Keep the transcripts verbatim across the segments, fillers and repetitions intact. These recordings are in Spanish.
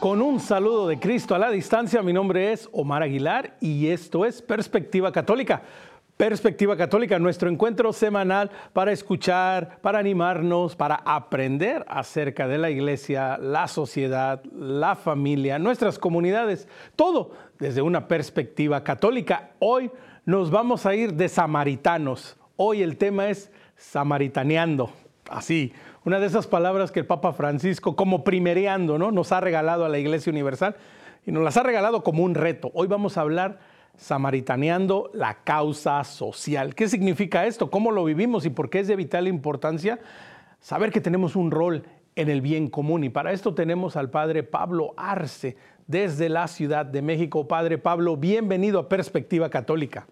Con un saludo de Cristo a la distancia, mi nombre es Omar Aguilar y esto es Perspectiva Católica. Perspectiva Católica, nuestro encuentro semanal para escuchar, para animarnos, para aprender acerca de la iglesia, la sociedad, la familia, nuestras comunidades, todo desde una perspectiva católica. Hoy nos vamos a ir de samaritanos. Hoy el tema es samaritaneando, así, una de esas palabras que el Papa Francisco, como primereando, ¿no?, nos ha regalado a la Iglesia Universal y nos las ha regalado como un reto. Hoy vamos a hablar samaritaneando la causa social. ¿Qué significa esto? ¿Cómo lo vivimos? ¿Y por qué es de vital importancia saber que tenemos un rol en el bien común? Y para esto tenemos al Padre Pablo Arce desde la Ciudad de México. Padre Pablo, bienvenido a Perspectiva Católica.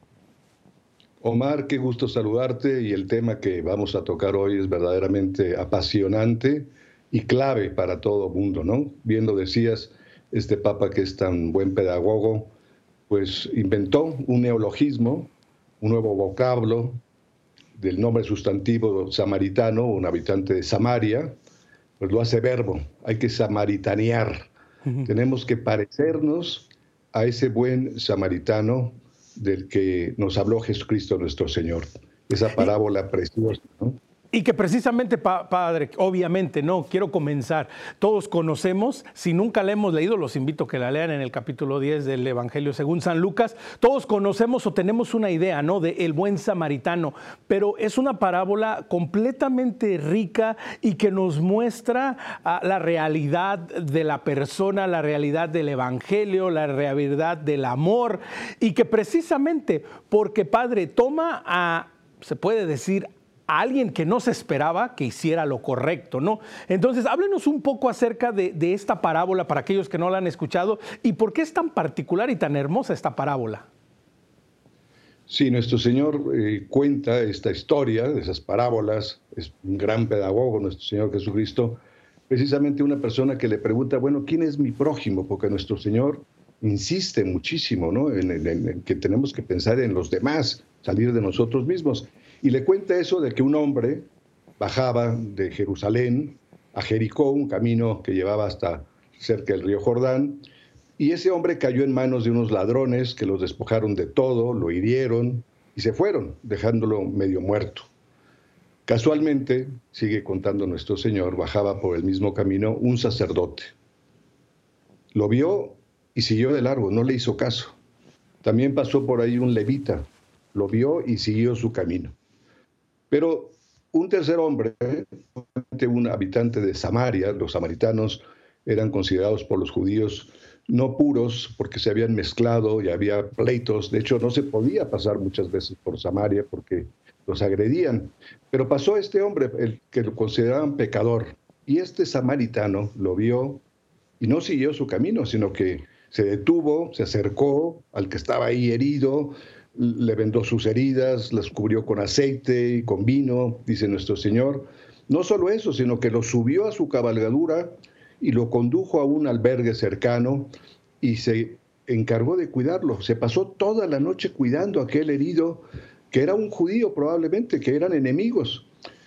Omar, qué gusto saludarte, y el tema que vamos a tocar hoy es verdaderamente apasionante y clave para todo mundo, ¿no? Bien lo decías, este Papa, que es tan buen pedagogo, pues inventó un neologismo, un nuevo vocablo del nombre sustantivo samaritano, un habitante de Samaria, pues lo hace verbo, hay que samaritanear. Uh-huh. Tenemos que parecernos a ese buen samaritano del que nos habló Jesucristo nuestro Señor. Esa parábola preciosa, ¿no? Y que precisamente, pa Padre, obviamente, no, quiero comenzar. Todos conocemos, si nunca la hemos leído, los invito a que la lean en el capítulo diez del Evangelio según San Lucas. Todos conocemos o tenemos una idea, ¿no?, de el buen samaritano, pero es una parábola completamente rica y que nos muestra uh, la realidad de la persona, la realidad del Evangelio, la realidad del amor, y que precisamente porque, Padre, toma a, se puede decir, a alguien que no se esperaba que hiciera lo correcto, ¿no? Entonces, háblenos un poco acerca de, de esta parábola para aquellos que no la han escuchado y por qué es tan particular y tan hermosa esta parábola. Sí, nuestro Señor eh, cuenta esta historia de esas parábolas. Es un gran pedagogo nuestro Señor Jesucristo. Precisamente una persona que le pregunta, bueno, ¿quién es mi prójimo? Porque nuestro Señor insiste muchísimo, ¿no?, en, en, en que tenemos que pensar en los demás, salir de nosotros mismos. Y le cuenta eso de que un hombre bajaba de Jerusalén a Jericó, un camino que llevaba hasta cerca del río Jordán, y ese hombre cayó en manos de unos ladrones que los despojaron de todo, lo hirieron y se fueron, dejándolo medio muerto. Casualmente, sigue contando nuestro Señor, bajaba por el mismo camino un sacerdote. Lo vio y siguió de largo, no le hizo caso. También pasó por ahí un levita, lo vio y siguió su camino. Pero un tercer hombre, un habitante de Samaria, los samaritanos eran considerados por los judíos no puros porque se habían mezclado y había pleitos. De hecho, no se podía pasar muchas veces por Samaria porque los agredían. Pero pasó este hombre, el que lo consideraban pecador, y este samaritano lo vio y no siguió su camino, sino que se detuvo, se acercó al que estaba ahí herido, le vendó sus heridas, las cubrió con aceite y con vino, dice nuestro Señor. No solo eso, sino que lo subió a su cabalgadura y lo condujo a un albergue cercano y se encargó de cuidarlo. Se pasó toda la noche cuidando a aquel herido, que era un judío probablemente, que eran enemigos.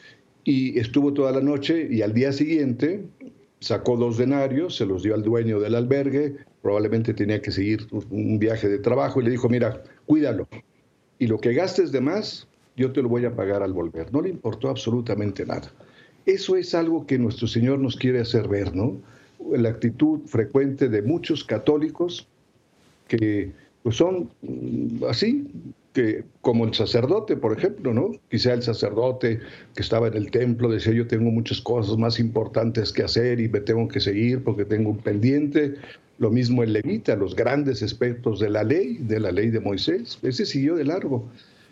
Y estuvo toda la noche, y al día siguiente sacó dos denarios, se los dio al dueño del albergue, probablemente tenía que seguir un viaje de trabajo, y le dijo, mira, cuídalo, y lo que gastes de más, yo te lo voy a pagar al volver. No le importó absolutamente nada. Eso es algo que nuestro Señor nos quiere hacer ver, ¿no? La actitud frecuente de muchos católicos que pues, son así, que, como el sacerdote, por ejemplo, ¿no? Quizá el sacerdote que estaba en el templo decía, yo tengo muchas cosas más importantes que hacer y me tengo que seguir porque tengo un pendiente. Lo mismo el levita, los grandes expertos de la ley, de la ley de Moisés, ese siguió de largo.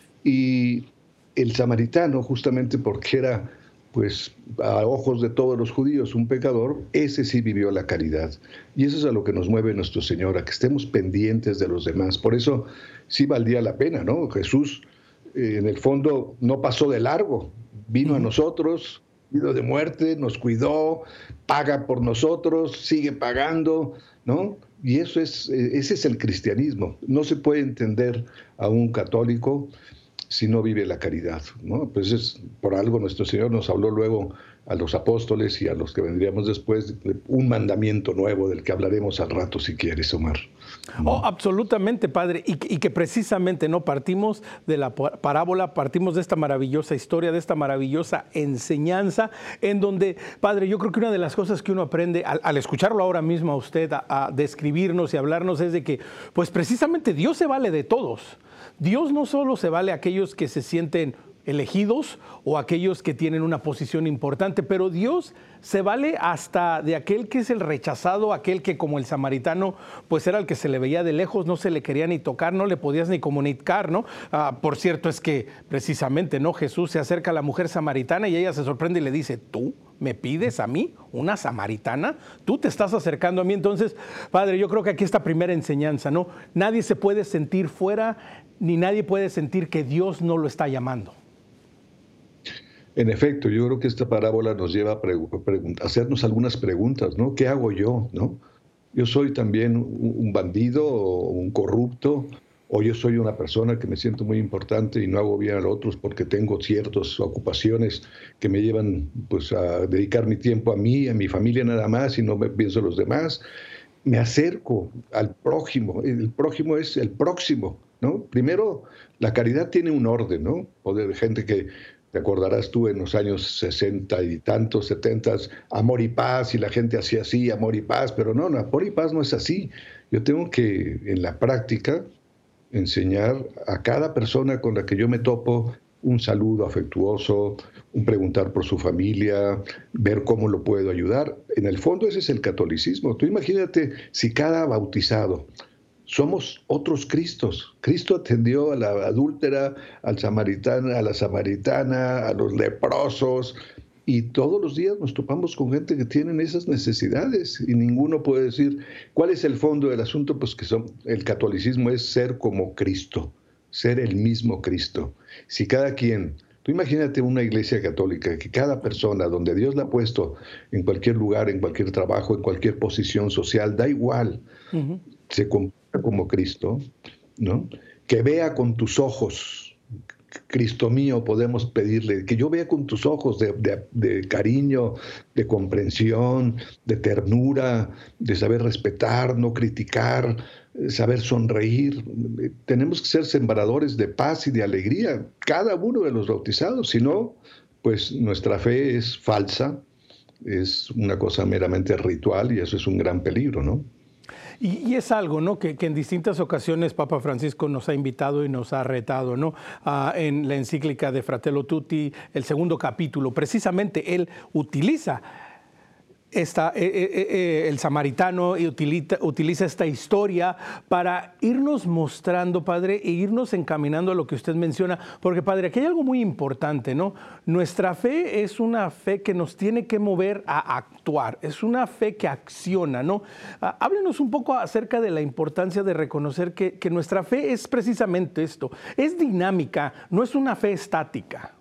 Y el samaritano, justamente porque era, pues, a ojos de todos los judíos, un pecador, ese sí vivió la caridad. Y eso es a lo que nos mueve nuestro Señor, a que estemos pendientes de los demás. Por eso sí valdría la pena, ¿no? Jesús, eh, en el fondo, no pasó de largo, vino uh-huh. a nosotros, vino de muerte, nos cuidó, paga por nosotros, sigue pagando, ¿no? Y eso es, ese es el cristianismo. No se puede entender a un católico si no vive la caridad, ¿no? Pues es, por algo nuestro Señor nos habló luego a los apóstoles y a los que vendríamos después de un mandamiento nuevo del que hablaremos al rato si quieres, Omar. Oh, absolutamente, Padre, y, y que precisamente no partimos de la parábola, partimos de esta maravillosa historia, de esta maravillosa enseñanza, en donde, Padre, yo creo que una de las cosas que uno aprende al, al escucharlo ahora mismo a usted, a, a describirnos y hablarnos, es de que, pues precisamente Dios se vale de todos. Dios no solo se vale a aquellos que se sienten elegidos o aquellos que tienen una posición importante, pero Dios se vale hasta de aquel que es el rechazado, aquel que como el samaritano, pues era el que se le veía de lejos, no se le quería ni tocar, no le podías ni comunicar, ¿no? Ah, por cierto, es que precisamente, ¿no? Jesús se acerca a la mujer samaritana y ella se sorprende y le dice, ¿tú me pides a mí, una samaritana? ¿Tú te estás acercando a mí? Entonces, Padre, yo creo que aquí esta primera enseñanza, ¿no? Nadie se puede sentir fuera, ni nadie puede sentir que Dios no lo está llamando. En efecto, yo creo que esta parábola nos lleva a, a hacernos algunas preguntas, ¿no? ¿Qué hago yo, no? ¿Yo soy también un bandido o un corrupto? ¿O yo soy una persona que me siento muy importante y no hago bien a los otros porque tengo ciertas ocupaciones que me llevan, pues, a dedicar mi tiempo a mí, a mi familia nada más y no me pienso en los demás? Me acerco al prójimo. El prójimo es el próximo, ¿no? Primero, la caridad tiene un orden, ¿no? O de gente que... Te acordarás tú en los años sesenta y tantos, setentas, amor y paz, y la gente hacía así, amor y paz, pero no, no, amor y paz no es así. Yo tengo que, en la práctica, enseñar a cada persona con la que yo me topo un saludo afectuoso, un preguntar por su familia, ver cómo lo puedo ayudar. En el fondo ese es el catolicismo. Tú imagínate si cada bautizado somos otros Cristos. Cristo atendió a la adúltera, al samaritano, a la samaritana, a los leprosos, y todos los días nos topamos con gente que tienen esas necesidades y ninguno puede decir, ¿cuál es el fondo del asunto? Pues que son, el catolicismo es ser como Cristo, ser el mismo Cristo. Si cada quien, tú imagínate una iglesia católica, que cada persona, donde Dios la ha puesto en cualquier lugar, en cualquier trabajo, en cualquier posición social, da igual, uh-huh. se comporta como Cristo, ¿no? Que vea con tus ojos, Cristo mío, podemos pedirle, que yo vea con tus ojos de, de, de cariño, de comprensión, de ternura, de saber respetar, no criticar, saber sonreír. Tenemos que ser sembradores de paz y de alegría, cada uno de los bautizados, si no, pues nuestra fe es falsa, es una cosa meramente ritual y eso es un gran peligro, ¿no? Y, y es algo, ¿no?, que, que en distintas ocasiones Papa Francisco nos ha invitado y nos ha retado, ¿no? Uh, en la encíclica de Fratello Tutti, el segundo capítulo, precisamente él utiliza esta, eh, eh, eh, el samaritano y utiliza, utiliza esta historia para irnos mostrando, Padre, e irnos encaminando a lo que usted menciona, porque, Padre, aquí hay algo muy importante, ¿no? Nuestra fe es una fe que nos tiene que mover a actuar, es una fe que acciona, ¿no? Ah, háblenos un poco acerca de la importancia de reconocer que, que nuestra fe es precisamente esto, es dinámica, no es una fe estática.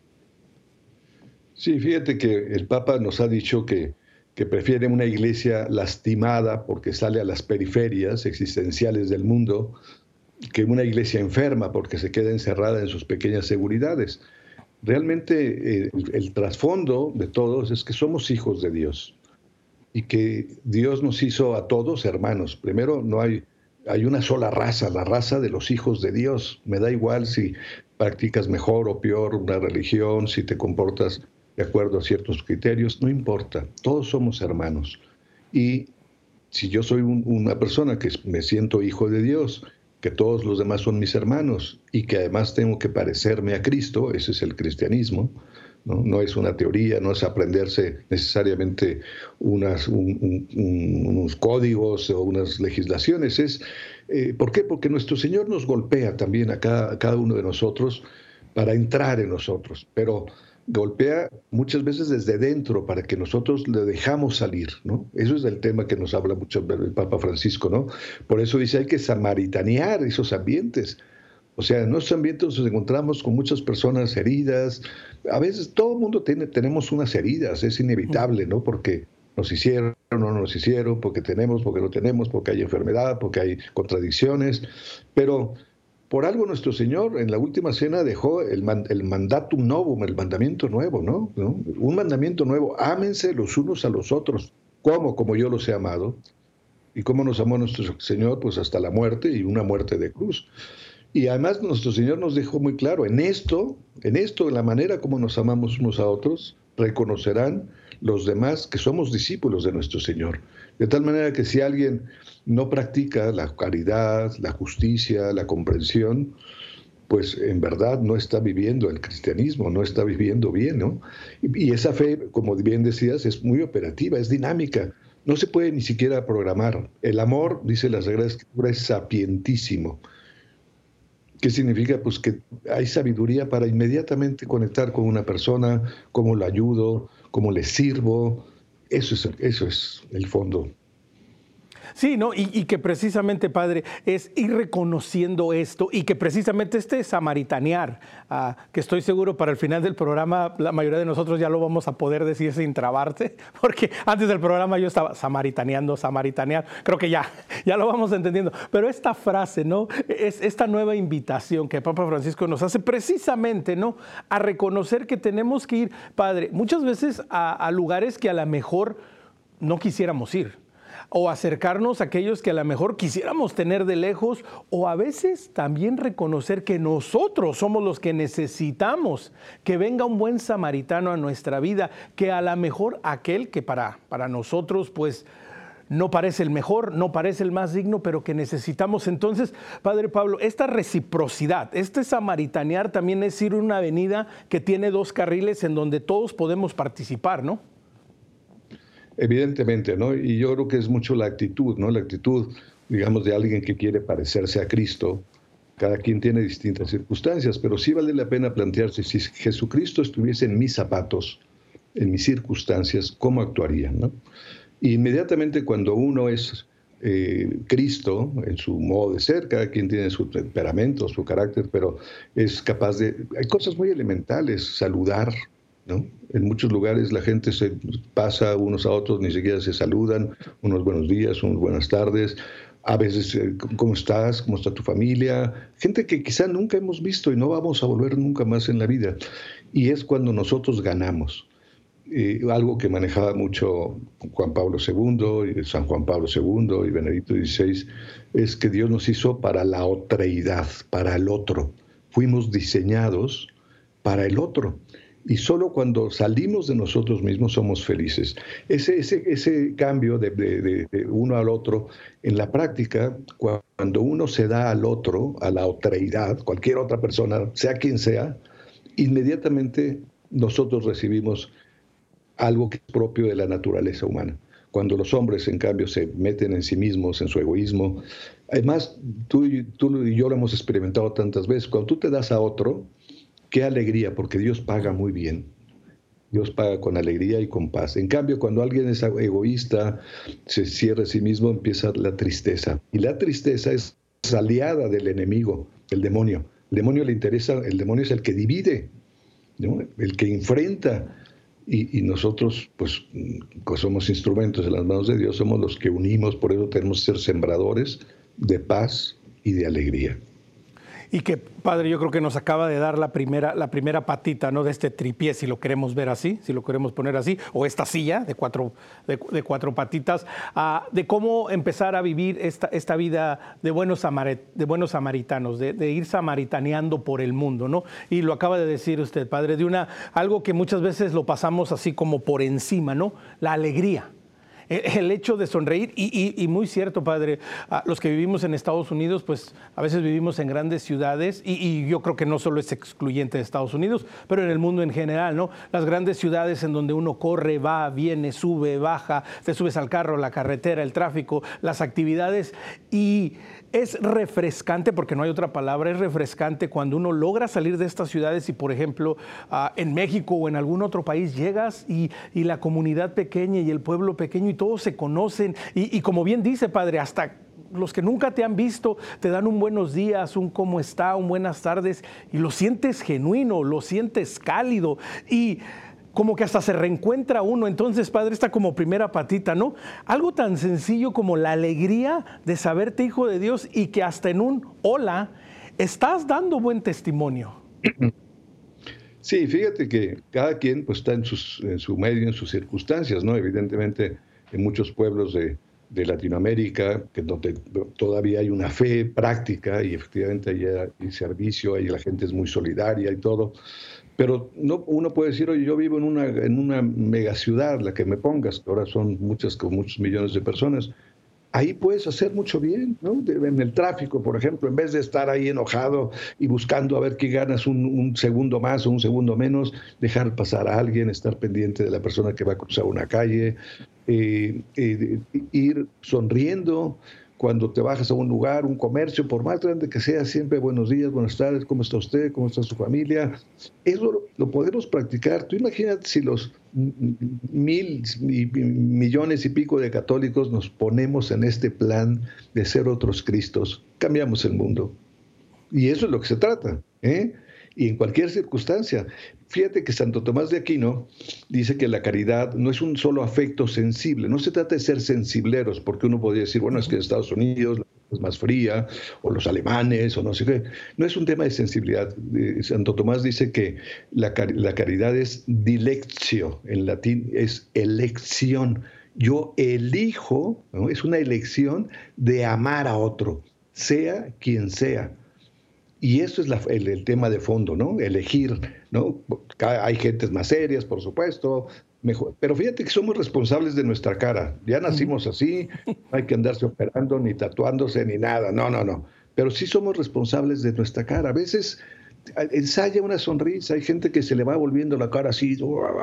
Sí, fíjate que el Papa nos ha dicho que que prefiere una iglesia lastimada porque sale a las periferias existenciales del mundo, que una iglesia enferma porque se queda encerrada en sus pequeñas seguridades. Realmente eh, el, el trasfondo de todos es que somos hijos de Dios y que Dios nos hizo a todos hermanos. Primero, no hay, hay una sola raza, la raza de los hijos de Dios. Me da igual si practicas mejor o peor una religión, si te comportas de acuerdo a ciertos criterios, no importa, todos somos hermanos. Y si yo soy un, una persona que me siento hijo de Dios, que todos los demás son mis hermanos y que además tengo que parecerme a Cristo, ese es el cristianismo, ¿no? No es una teoría, no es aprenderse necesariamente unas, un, un, unos códigos o unas legislaciones. Es, eh, ¿por qué? Porque nuestro Señor nos golpea también a cada, a cada uno de nosotros para entrar en nosotros, pero golpea muchas veces desde dentro para que nosotros le dejamos salir, ¿no? Eso es el tema que nos habla mucho el Papa Francisco, ¿no? Por eso dice, hay que samaritanear esos ambientes. O sea, en esos ambientes nos encontramos con muchas personas heridas. A veces todo el mundo tiene, tenemos unas heridas, es inevitable, ¿no? Porque nos hicieron o no nos hicieron, porque tenemos, porque no tenemos, porque hay enfermedad, porque hay contradicciones. Pero por algo nuestro Señor en la última cena dejó el, man, el mandatum novum, el mandamiento nuevo, ¿no? ¿no? Un mandamiento nuevo, ámense los unos a los otros. ¿Cómo? Como yo los he amado. ¿Y cómo nos amó nuestro Señor? Pues hasta la muerte, y una muerte de cruz. Y además nuestro Señor nos dejó muy claro, en esto, en esto, en la manera como nos amamos unos a otros, reconocerán los demás que somos discípulos de nuestro Señor. De tal manera que si alguien no practica la caridad, la justicia, la comprensión, pues en verdad no está viviendo el cristianismo, no está viviendo bien, ¿no? Y, y esa fe, como bien decías, es muy operativa, es dinámica. No se puede ni siquiera programar. El amor, dice la Sagrada Escritura, es sapientísimo. ¿Qué significa? Pues que hay sabiduría para inmediatamente conectar con una persona, cómo la ayudo, cómo le sirvo. Eso es, eso es el fondo. Sí, ¿no? Y, y que precisamente, Padre, es ir reconociendo esto y que precisamente este samaritanear, uh, que estoy seguro para el final del programa la mayoría de nosotros ya lo vamos a poder decir sin trabarse, porque antes del programa yo estaba samaritaneando, samaritanear, creo que ya, ya lo vamos entendiendo. Pero esta frase, ¿no? Es esta nueva invitación que Papa Francisco nos hace precisamente, ¿no? A reconocer que tenemos que ir, Padre, muchas veces a, a lugares que a lo mejor no quisiéramos ir, o acercarnos a aquellos que a lo mejor quisiéramos tener de lejos, o a veces también reconocer que nosotros somos los que necesitamos que venga un buen samaritano a nuestra vida, que a lo mejor aquel que para, para nosotros pues no parece el mejor, no parece el más digno, pero que necesitamos. Entonces, Padre Pablo, esta reciprocidad, este samaritanear también es ir a una avenida que tiene dos carriles en donde todos podemos participar, ¿no? Evidentemente, ¿no? Y yo creo que es mucho la actitud, ¿no? La actitud, digamos, de alguien que quiere parecerse a Cristo. Cada quien tiene distintas circunstancias, pero sí vale la pena plantearse, si Jesucristo estuviese en mis zapatos, en mis circunstancias, ¿cómo actuaría, no? Y inmediatamente cuando uno es eh, Cristo, en su modo de ser, cada quien tiene su temperamento, su carácter, pero es capaz de... Hay cosas muy elementales, saludar, ¿no? En muchos lugares la gente se pasa unos a otros, ni siquiera se saludan, unos buenos días, unas buenas tardes, a veces, ¿cómo estás? ¿Cómo está tu familia? Gente que quizá nunca hemos visto y no vamos a volver nunca más en la vida. Y es cuando nosotros ganamos. Eh, algo que manejaba mucho Juan Pablo segundo, y San Juan Pablo segundo y Benedicto dieciséis, es que Dios nos hizo para la otreidad, para el otro. Fuimos diseñados para el otro. Y solo cuando salimos de nosotros mismos somos felices. Ese, ese, ese cambio de, de, de, de uno al otro, en la práctica, cuando uno se da al otro, a la otreidad, cualquier otra persona, sea quien sea, inmediatamente nosotros recibimos algo que es propio de la naturaleza humana. Cuando los hombres, en cambio, se meten en sí mismos, en su egoísmo. Además, tú, tú y yo lo hemos experimentado tantas veces. Cuando tú te das a otro, qué alegría, porque Dios paga muy bien. Dios paga con alegría y con paz. En cambio, cuando alguien es egoísta, se cierra a sí mismo, empieza la tristeza. Y la tristeza es aliada del enemigo, el demonio. El demonio le interesa, el demonio es el que divide, ¿no? El que enfrenta. Y, y nosotros, pues, pues, somos instrumentos en las manos de Dios, somos los que unimos, por eso tenemos que ser sembradores de paz y de alegría. Y que, Padre, yo creo que nos acaba de dar la primera, la primera patita, ¿no? De este tripié, si lo queremos ver así, si lo queremos poner así, o esta silla de cuatro, de, de cuatro patitas, uh, de cómo empezar a vivir esta, esta vida de buenos, samarit, de buenos samaritanos, de, de ir samaritaneando por el mundo, ¿no? Y lo acaba de decir usted, Padre, de una, algo que muchas veces lo pasamos así como por encima, ¿no? La alegría. El hecho de sonreír, y, y, y muy cierto, Padre, a los que vivimos en Estados Unidos, pues a veces vivimos en grandes ciudades, y, y yo creo que no solo es excluyente de Estados Unidos, pero en el mundo en general, ¿no? Las grandes ciudades en donde uno corre, va, viene, sube, baja, te subes al carro, la carretera, el tráfico, las actividades, y es refrescante, porque no hay otra palabra, es refrescante cuando uno logra salir de estas ciudades y, por ejemplo, uh, en México o en algún otro país llegas y, y la comunidad pequeña y el pueblo pequeño y todos se conocen. Y, y como bien dice, Padre, hasta los que nunca te han visto te dan un buenos días, un cómo está, un buenas tardes y lo sientes genuino, lo sientes cálido y como que hasta se reencuentra uno. Entonces, Padre, está como primera patita, ¿no? Algo tan sencillo como la alegría de saberte hijo de Dios y que hasta en un hola ¿Estás dando buen testimonio? Sí, fíjate que cada quien pues, está en, sus, en su medio, en sus circunstancias, ¿no? Evidentemente, en muchos pueblos de, de Latinoamérica, que donde todavía hay una fe práctica y efectivamente hay, hay servicio, y la gente es muy solidaria y todo, pero no, uno puede decir, oye, yo vivo en una, en una megaciudad, la que me pongas, que ahora son muchas, con muchos millones de personas. Ahí puedes hacer mucho bien, ¿no? En el tráfico, por ejemplo, en vez de estar ahí enojado y buscando a ver qué ganas un, un segundo más o un segundo menos, dejar pasar a alguien, estar pendiente de la persona que va a cruzar una calle, eh, eh, ir sonriendo cuando te bajas a un lugar, un comercio, por más grande que sea, siempre buenos días, buenas tardes, ¿cómo está usted? ¿Cómo está su familia? Eso lo, lo podemos practicar. Tú imagínate si los mil y millones y pico de católicos nos ponemos en este plan de ser otros Cristos, cambiamos el mundo. Y eso es lo que se trata, ¿eh? Y en cualquier circunstancia. Fíjate que Santo Tomás de Aquino dice que la caridad no es un solo afecto sensible, no se trata de ser sensibleros, porque uno podría decir, bueno, es que en Estados Unidos es más fría, o los alemanes, o no sé qué. No es un tema de sensibilidad. Santo Tomás dice que la, la caridad es dilectio, en latín es elección. Yo elijo, ¿no? Es una elección de amar a otro, sea quien sea. Y eso es la, el, el tema de fondo, ¿no? Elegir, ¿no? Hay gentes más serias, por supuesto, mejor. Pero fíjate que somos responsables de nuestra cara. Ya nacimos así, no hay que andarse operando, ni tatuándose, ni nada. No, no, no. Pero sí somos responsables de nuestra cara. A veces ensaya una sonrisa. Hay gente que se le va volviendo la cara así.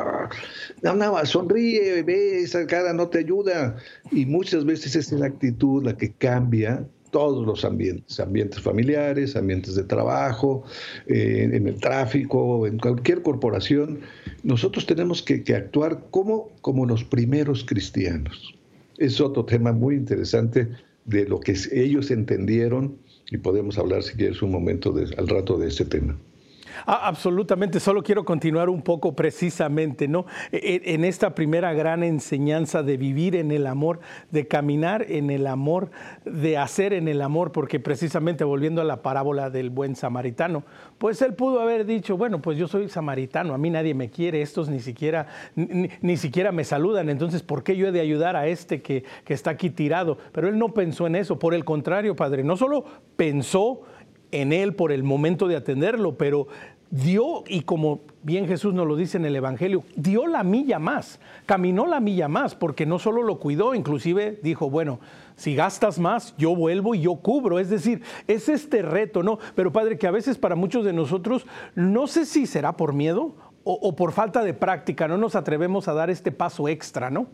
No, no, sonríe, ve, esa cara no te ayuda. Y muchas veces es la actitud la que cambia todos los ambientes, ambientes familiares, ambientes de trabajo, eh, en el tráfico, en cualquier corporación. Nosotros tenemos que, que actuar como, como los primeros cristianos. Es otro tema muy interesante de lo que ellos entendieron, y podemos hablar, si quieres, un momento de, al rato de ese tema. Ah, absolutamente, solo quiero continuar un poco precisamente, ¿no? En esta primera gran enseñanza de vivir en el amor, de caminar en el amor, de hacer en el amor, porque precisamente volviendo a la parábola del buen samaritano, pues él pudo haber dicho, bueno, pues yo soy samaritano, a mí nadie me quiere, estos ni siquiera, ni, ni siquiera me saludan, entonces ¿por qué yo he de ayudar a este que, que está aquí tirado? Pero él no pensó en eso, por el contrario, Padre, no solo pensó en él por el momento de atenderlo, pero dio, y como bien Jesús nos lo dice en el Evangelio, dio la milla más, caminó la milla más, porque no solo lo cuidó, inclusive dijo, bueno, si gastas más, yo vuelvo y yo cubro. Es decir, es este reto, ¿no? Pero Padre, que a veces para muchos de nosotros, no sé si será por miedo o, o por falta de práctica, no nos atrevemos a dar este paso extra, ¿no?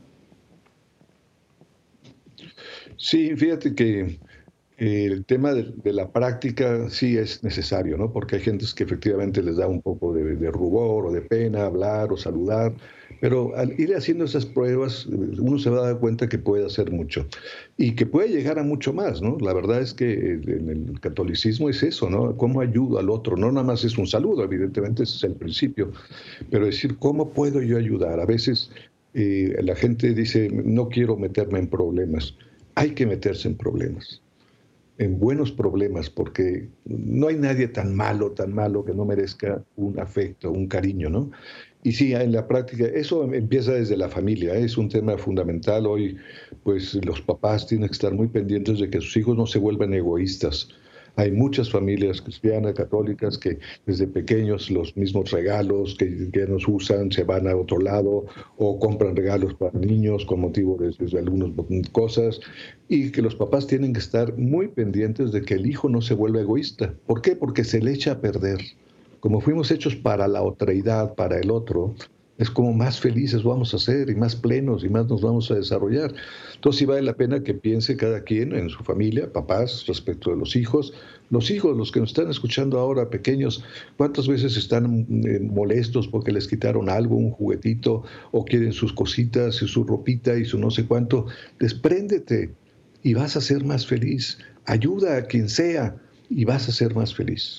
Sí, fíjate que el tema de, de la práctica sí es necesario, ¿no? Porque hay gentes que efectivamente les da un poco de, de rubor o de pena hablar o saludar, pero al ir haciendo esas pruebas uno se va a dar cuenta que puede hacer mucho y que puede llegar a mucho más, ¿no? La verdad es que en el catolicismo es eso, ¿no? ¿Cómo ayudo al otro? No nada más es un saludo, evidentemente ese es el principio, pero decir, ¿cómo puedo yo ayudar? A veces eh, la gente dice, no quiero meterme en problemas. Hay que meterse en problemas, en buenos problemas, porque no hay nadie tan malo, tan malo que no merezca un afecto, un cariño, ¿no? Y sí, en la práctica, eso empieza desde la familia, ¿eh? Es un tema fundamental. Hoy, pues los papás tienen que estar muy pendientes de que sus hijos no se vuelvan egoístas. Hay muchas familias cristianas, católicas, que desde pequeños los mismos regalos que, que nos usan se van a otro lado o compran regalos para niños con motivo de, de algunas cosas, y que los papás tienen que estar muy pendientes de que el hijo no se vuelva egoísta. ¿Por qué? Porque se le echa a perder. Como fuimos hechos para la otreidad, para el otro, es como más felices vamos a ser y más plenos y más nos vamos a desarrollar. Entonces sí vale la pena que piense cada quien en su familia, papás, respecto de los hijos. Los hijos, los que nos están escuchando ahora, pequeños, ¿cuántas veces están eh, molestos porque les quitaron algo, un juguetito, o quieren sus cositas y su ropita y su no sé cuánto? Despréndete y vas a ser más feliz. Ayuda a quien sea y vas a ser más feliz.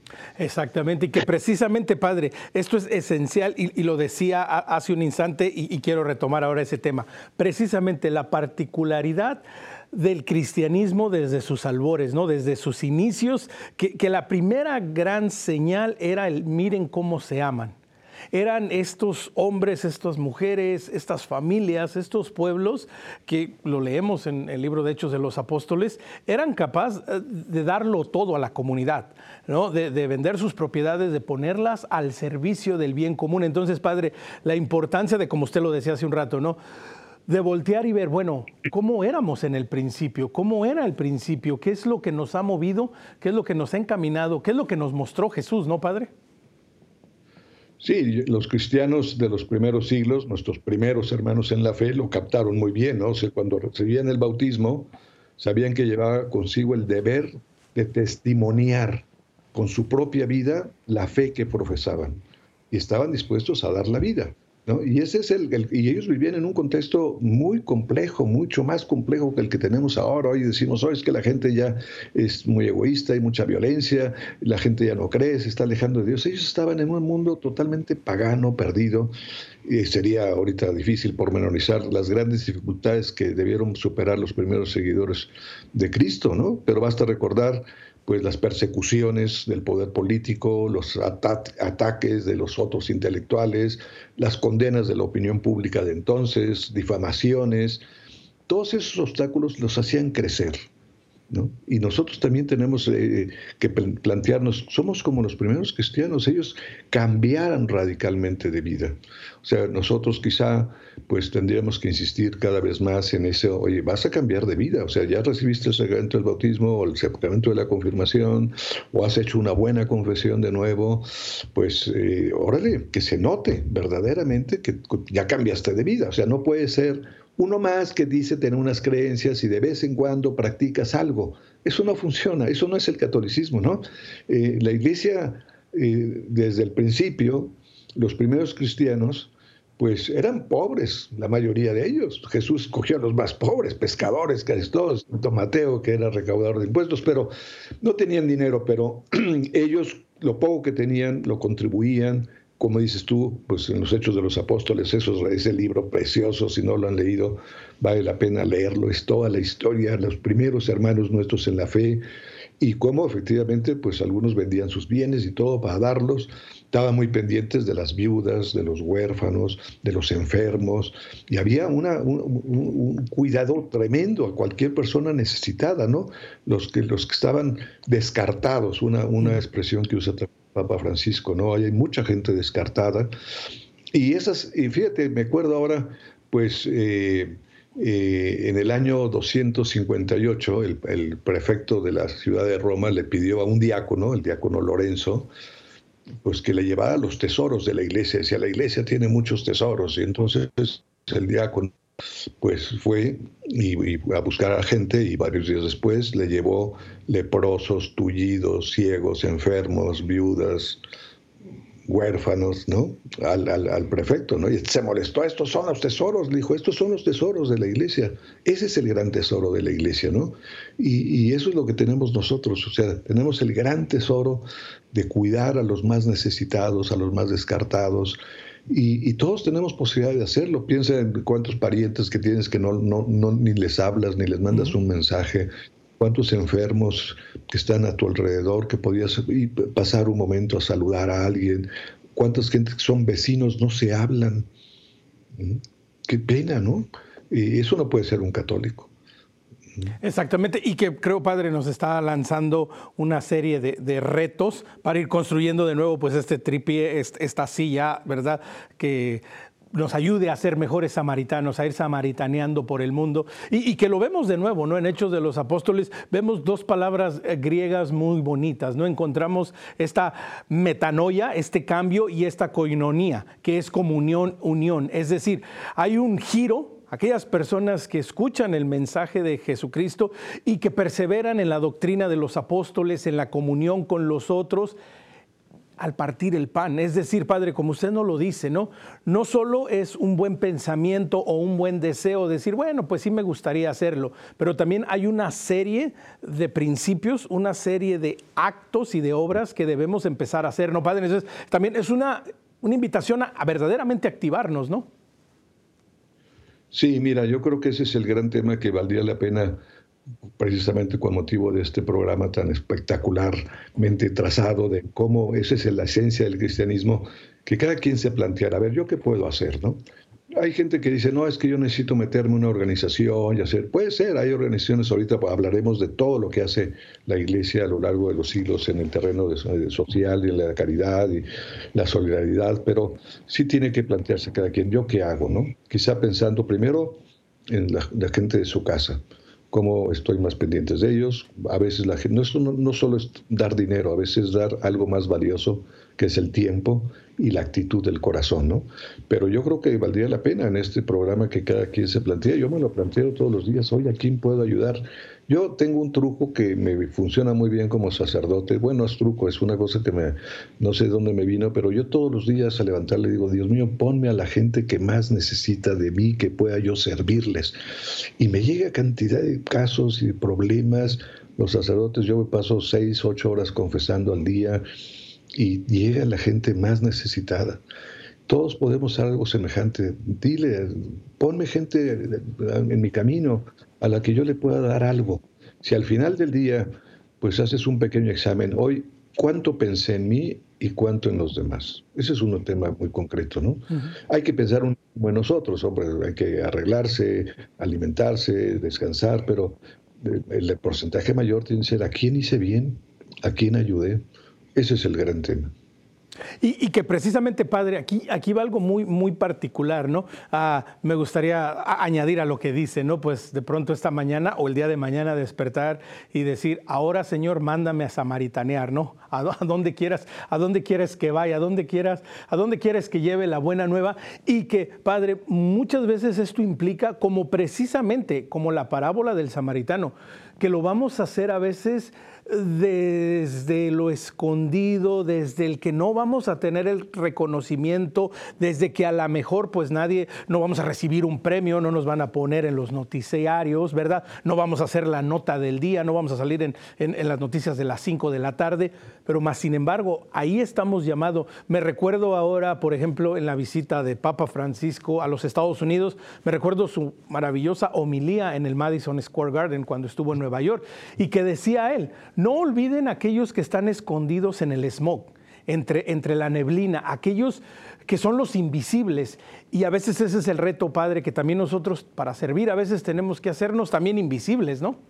Exactamente, y que precisamente, Padre, esto es esencial y, y lo decía hace un instante y, y quiero retomar ahora ese tema. Precisamente la particularidad del cristianismo desde sus albores, ¿no? Desde sus inicios, que, que la primera gran señal era el miren cómo se aman. Eran estos hombres, estas mujeres, estas familias, estos pueblos que lo leemos en el libro de Hechos de los Apóstoles, eran capaces de darlo todo a la comunidad, ¿no? De, de vender sus propiedades, de ponerlas al servicio del bien común. Entonces, Padre, la importancia de, como usted lo decía hace un rato, ¿no? De voltear y ver, bueno, ¿cómo éramos en el principio? ¿Cómo era el principio? ¿Qué es lo que nos ha movido? ¿Qué es lo que nos ha encaminado? ¿Qué es lo que nos mostró Jesús, no, Padre? Sí, los cristianos de los primeros siglos, nuestros primeros hermanos en la fe, lo captaron muy bien, ¿no? O sea, cuando recibían el bautismo, sabían que llevaba consigo el deber de testimoniar con su propia vida la fe que profesaban. Y estaban dispuestos a dar la vida, ¿no? Y ese es el, el, y ellos vivían en un contexto muy complejo, mucho más complejo que el que tenemos ahora. Hoy decimos, hoy es que la gente ya es muy egoísta, hay mucha violencia, la gente ya no cree, se está alejando de Dios. Ellos estaban en un mundo totalmente pagano, perdido, y sería ahorita difícil pormenorizar las grandes dificultades que debieron superar los primeros seguidores de Cristo, ¿no? Pero basta recordar pues las persecuciones del poder político, los ata ataques de los otros intelectuales, las condenas de la opinión pública de entonces, difamaciones, todos esos obstáculos los hacían crecer, ¿no? Y nosotros también tenemos eh, que plantearnos, somos como los primeros cristianos, ellos cambiaron radicalmente de vida. O sea, nosotros quizá pues tendríamos que insistir cada vez más en eso, oye, vas a cambiar de vida, o sea, ya recibiste el sacramento del bautismo o el sacramento de la confirmación, o has hecho una buena confesión de nuevo, pues eh, órale, que se note verdaderamente que ya cambiaste de vida. O sea, no puede ser uno más que dice tener unas creencias y de vez en cuando practicas algo. Eso no funciona, eso no es el catolicismo, ¿no? Eh, la Iglesia, eh, desde el principio, los primeros cristianos, pues eran pobres, la mayoría de ellos. Jesús cogió a los más pobres, pescadores, casi todos, Santo Mateo, que era recaudador de impuestos, pero no tenían dinero, pero ellos lo poco que tenían lo contribuían. Como dices tú, pues en los Hechos de los Apóstoles, eso, ese libro precioso, si no lo han leído, vale la pena leerlo, es toda la historia, los primeros hermanos nuestros en la fe, y cómo efectivamente, pues algunos vendían sus bienes y todo para darlos, estaban muy pendientes de las viudas, de los huérfanos, de los enfermos, y había una, un, un cuidado tremendo a cualquier persona necesitada, ¿no? Los que, los que estaban descartados, una, una expresión que usa también Papa Francisco, ¿no? Hay mucha gente descartada. Y esas, y fíjate, me acuerdo ahora, pues eh, eh, en el año doscientos cincuenta y ocho, el, el prefecto de la ciudad de Roma le pidió a un diácono, el diácono Lorenzo, pues que le llevara los tesoros de la iglesia. Decía, la iglesia tiene muchos tesoros. Y entonces el diácono pues fue y, y a buscar a gente, y varios días después le llevó leprosos, tullidos, ciegos, enfermos, viudas, huérfanos, ¿no? Al, al, al prefecto, ¿no? Y se molestó, estos son los tesoros, le dijo, estos son los tesoros de la iglesia. Ese es el gran tesoro de la iglesia, ¿no? Y, y eso es lo que tenemos nosotros, o sea, tenemos el gran tesoro de cuidar a los más necesitados, a los más descartados. Y, y todos tenemos posibilidad de hacerlo. Piensa en cuántos parientes que tienes que no, no, no ni les hablas, ni les mandas un mensaje. Cuántos enfermos que están a tu alrededor, que podías pasar un momento a saludar a alguien. Cuántas gente que son vecinos, no se hablan. Qué pena, ¿no? Y eso no puede ser un católico. Exactamente, y que creo, Padre, nos está lanzando una serie de, de retos para ir construyendo de nuevo pues este tripié, esta silla, ¿verdad?, que nos ayude a ser mejores samaritanos, a ir samaritaneando por el mundo, y, y que lo vemos de nuevo, ¿no? En Hechos de los Apóstoles vemos dos palabras griegas muy bonitas, ¿no? Encontramos esta metanoia, este cambio, y esta koinonía, que es comunión, unión, es decir, hay un giro. Aquellas personas que escuchan el mensaje de Jesucristo y que perseveran en la doctrina de los apóstoles, en la comunión con los otros, al partir el pan. Es decir, Padre, como usted nos lo dice, ¿no? No solo es un buen pensamiento o un buen deseo decir, bueno, pues sí me gustaría hacerlo, pero también hay una serie de principios, una serie de actos y de obras que debemos empezar a hacer, ¿no, Padre? Entonces, también es una, una invitación a, a verdaderamente activarnos, ¿no? Sí, mira, yo creo que ese es el gran tema que valdría la pena, precisamente con motivo de este programa tan espectacularmente trazado, de cómo esa es la esencia del cristianismo, que cada quien se planteara, a ver, ¿yo qué puedo hacer, no? Hay gente que dice, no, es que yo necesito meterme en una organización y hacer. Puede ser, hay organizaciones, ahorita hablaremos de todo lo que hace la Iglesia a lo largo de los siglos en el terreno de, social y la caridad y la solidaridad, pero sí tiene que plantearse cada quien, ¿yo qué hago, no? Quizá pensando primero en la, la gente de su casa, cómo estoy más pendiente de ellos. A veces la gente, no, no, no solo es dar dinero, a veces es dar algo más valioso, que es el tiempo y la actitud del corazón, ¿no? Pero yo creo que valdría la pena en este programa que cada quien se plantea. Yo me lo planteo todos los días, oye, ¿a quién puedo ayudar? Yo tengo un truco que me funciona muy bien como sacerdote. Bueno, es truco, es una cosa que me, no sé dónde me vino, pero yo todos los días al levantar le digo, Dios mío, ponme a la gente que más necesita de mí, que pueda yo servirles. Y me llega cantidad de casos y problemas. Los sacerdotes, yo me paso seis, ocho horas confesando al día, y llega la gente más necesitada. Todos podemos hacer algo semejante. Dile, ponme gente en mi camino a la que yo le pueda dar algo. Si al final del día, pues haces un pequeño examen, hoy, ¿cuánto pensé en mí y cuánto en los demás? Ese es un tema muy concreto, ¿no? Uh-huh. Hay que pensar un, como en nosotros, hombre, hay que arreglarse, alimentarse, descansar, pero el, el porcentaje mayor tiene que ser a quién hice bien, a quién ayudé. Ese es el gran tema. Y, y que precisamente, Padre, aquí, aquí va algo muy, muy particular, ¿no? Ah, me gustaría a, añadir a lo que dice, ¿no? Pues de pronto esta mañana o el día de mañana despertar y decir, ahora, Señor, mándame a samaritanear, ¿no? A, a donde quieras, a dónde quieres que vaya, a dónde quieras, a dónde quieres que lleve la buena nueva. Y que, Padre, muchas veces esto implica, como precisamente como la parábola del samaritano, que lo vamos a hacer a veces desde lo escondido, desde el que no vamos a tener el reconocimiento, desde que a lo mejor pues nadie, no vamos a recibir un premio, no nos van a poner en los noticiarios, ¿verdad? No vamos a hacer la nota del día, no vamos a salir en, en, en las noticias de las cinco de la tarde, pero más sin embargo, ahí estamos llamados. Me recuerdo ahora, por ejemplo, en la visita de Papa Francisco a los Estados Unidos, me recuerdo su maravillosa homilía en el Madison Square Garden cuando estuvo en Nueva York, y que decía él, no olviden aquellos que están escondidos en el smog, entre, entre la neblina, aquellos que son los invisibles. Y a veces ese es el reto, Padre, que también nosotros para servir a veces tenemos que hacernos también invisibles, ¿no?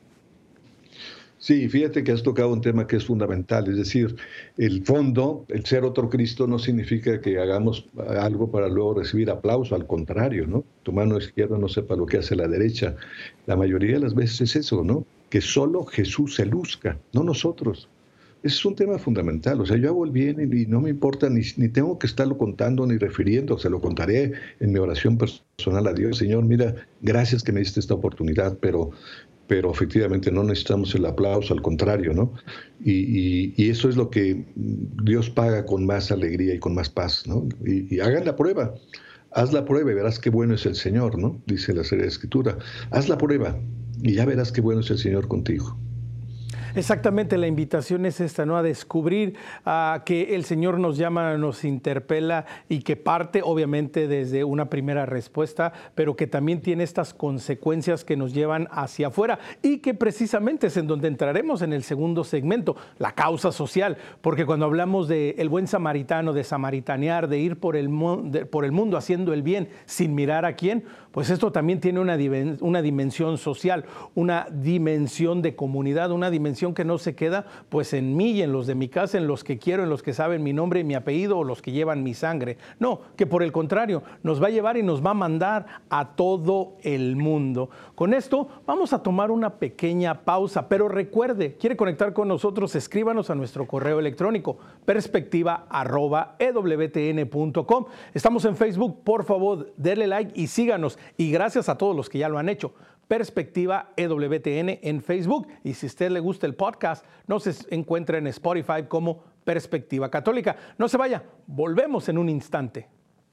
Sí, fíjate que has tocado un tema que es fundamental, es decir, el fondo, el ser otro Cristo no significa que hagamos algo para luego recibir aplauso, al contrario, ¿no? Tu mano izquierda no sepa lo que hace la derecha. La mayoría de las veces es eso, ¿no? Que solo Jesús se luzca, no nosotros. Ese es un tema fundamental. O sea, yo hago el bien y no me importa, ni, ni tengo que estarlo contando ni refiriendo. Se lo contaré en mi oración personal a Dios. Señor, mira, gracias que me diste esta oportunidad, pero, pero efectivamente no necesitamos el aplauso, al contrario, ¿no? Y, y, y eso es lo que Dios paga con más alegría y con más paz, ¿no? Y, y hagan la prueba. Haz la prueba y verás qué bueno es el Señor, ¿no? Dice la Sagrada Escritura. Haz la prueba y ya verás qué bueno es el Señor contigo. Exactamente, la invitación es esta, ¿no? A descubrir uh, que el Señor nos llama, nos interpela y que parte obviamente desde una primera respuesta, pero que también tiene estas consecuencias que nos llevan hacia afuera y que precisamente es en donde entraremos en el segundo segmento, la causa social, porque cuando hablamos de el buen samaritano, de samaritanear, de ir por el, de, por el mundo haciendo el bien sin mirar a quién, pues esto también tiene una, una dimensión social, una dimensión de comunidad, una dimensión que no se queda pues en mí y en los de mi casa, en los que quiero, en los que saben mi nombre y mi apellido o los que llevan mi sangre. No, que por el contrario, nos va a llevar y nos va a mandar a todo el mundo. Con esto vamos a tomar una pequeña pausa, pero recuerde, quiere conectar con nosotros, escríbanos a nuestro correo electrónico perspectiva arroba e w t n punto com. Estamos en Facebook, por favor, denle like y síganos. Y gracias a todos los que ya lo han hecho. Perspectiva E W T N en Facebook. Y si a usted le gusta el podcast, nos encuentra en Spotify como Perspectiva Católica. No se vaya, volvemos en un instante.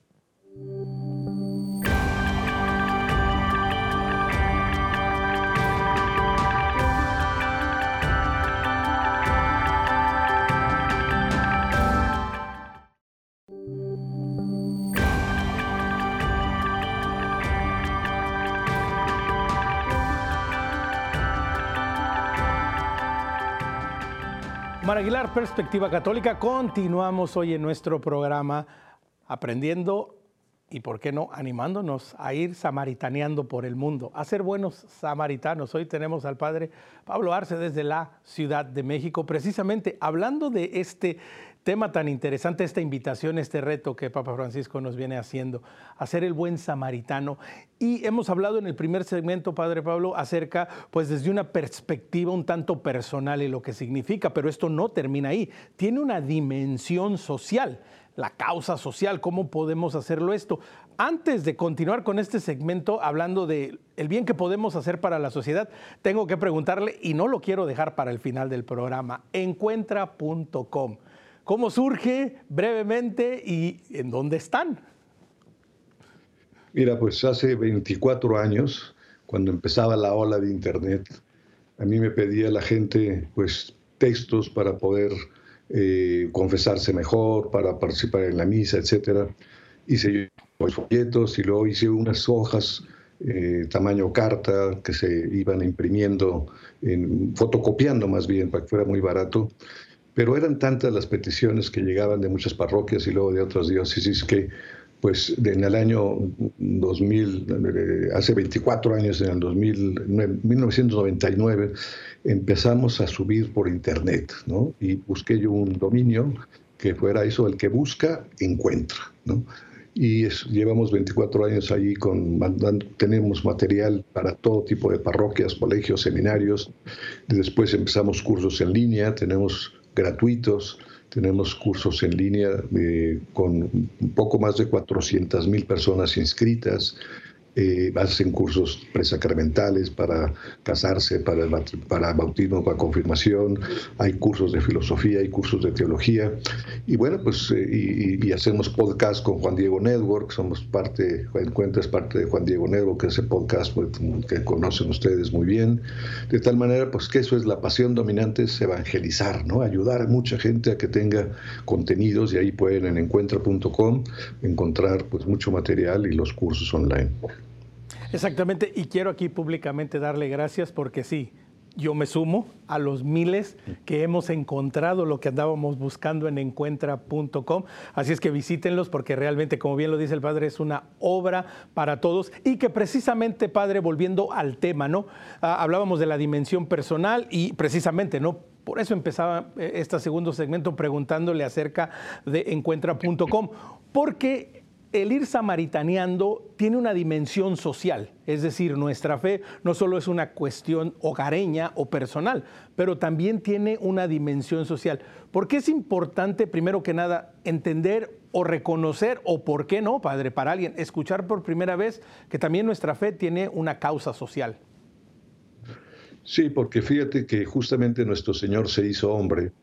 Omar Aguilar, Perspectiva Católica. Continuamos hoy en nuestro programa aprendiendo y, ¿por qué no?, animándonos a ir samaritaneando por el mundo, a ser buenos samaritanos. Hoy tenemos al padre Pablo Arce desde la Ciudad de México, precisamente hablando de este tema tan interesante, esta invitación, este reto que Papa Francisco nos viene haciendo, a ser el buen samaritano. Y hemos hablado en el primer segmento, Padre Pablo, acerca, pues desde una perspectiva un tanto personal y lo que significa, pero esto no termina ahí, tiene una dimensión social, la causa social, ¿cómo podemos hacerlo esto? Antes de continuar con este segmento, hablando de el bien que podemos hacer para la sociedad, tengo que preguntarle, y no lo quiero dejar para el final del programa, encuentra punto com. ¿Cómo surge brevemente y en dónde están? Mira, pues hace veinticuatro años, cuando empezaba la ola de Internet, a mí me pedía la gente pues textos para poder eh, confesarse mejor, para participar en la misa, etcétera. Hice yo folletos y luego hice unas hojas eh, tamaño carta que se iban imprimiendo, en, fotocopiando más bien, para que fuera muy barato. Pero eran tantas las peticiones que llegaban de muchas parroquias y luego de otras diócesis que, pues, en el año dos mil, hace veinticuatro años, en el dos mil, mil novecientos noventa y nueve, empezamos a subir por Internet, ¿no? Y busqué yo un dominio que fuera eso, el que busca, encuentra, ¿no? Y es, llevamos veinticuatro años allí, con, mandando, tenemos material para todo tipo de parroquias, colegios, seminarios. Después empezamos cursos en línea, tenemos gratuitos, tenemos cursos en línea eh, con un poco más de cuatrocientas mil personas inscritas. Eh, hacen cursos presacramentales para casarse, para, para bautismo, para confirmación, hay cursos de filosofía, hay cursos de teología, y bueno, pues eh, y, y hacemos podcast con Juan Diego Network, somos parte, Encuentra es parte de Juan Diego Network, que es ese podcast pues, que conocen ustedes muy bien, de tal manera pues que eso es la pasión dominante, es evangelizar, ¿no? Ayudar a mucha gente a que tenga contenidos, y ahí pueden en encuentra punto com encontrar pues mucho material y los cursos online. Exactamente, y quiero aquí públicamente darle gracias porque sí, yo me sumo a los miles que hemos encontrado lo que andábamos buscando en encuentra punto com, así es que visítenlos porque realmente, como bien lo dice el Padre, es una obra para todos y que precisamente, Padre, volviendo al tema, ¿no? Ah, hablábamos de la dimensión personal y precisamente, ¿no? Por eso empezaba este segundo segmento preguntándole acerca de encuentra punto com, porque el ir samaritaneando tiene una dimensión social, es decir, nuestra fe no solo es una cuestión hogareña o personal, pero también tiene una dimensión social. ¿Por qué es importante, primero que nada, entender o reconocer, o por qué no, Padre, para alguien, escuchar por primera vez que también nuestra fe tiene una causa social? Sí, porque fíjate que justamente nuestro Señor se hizo hombre,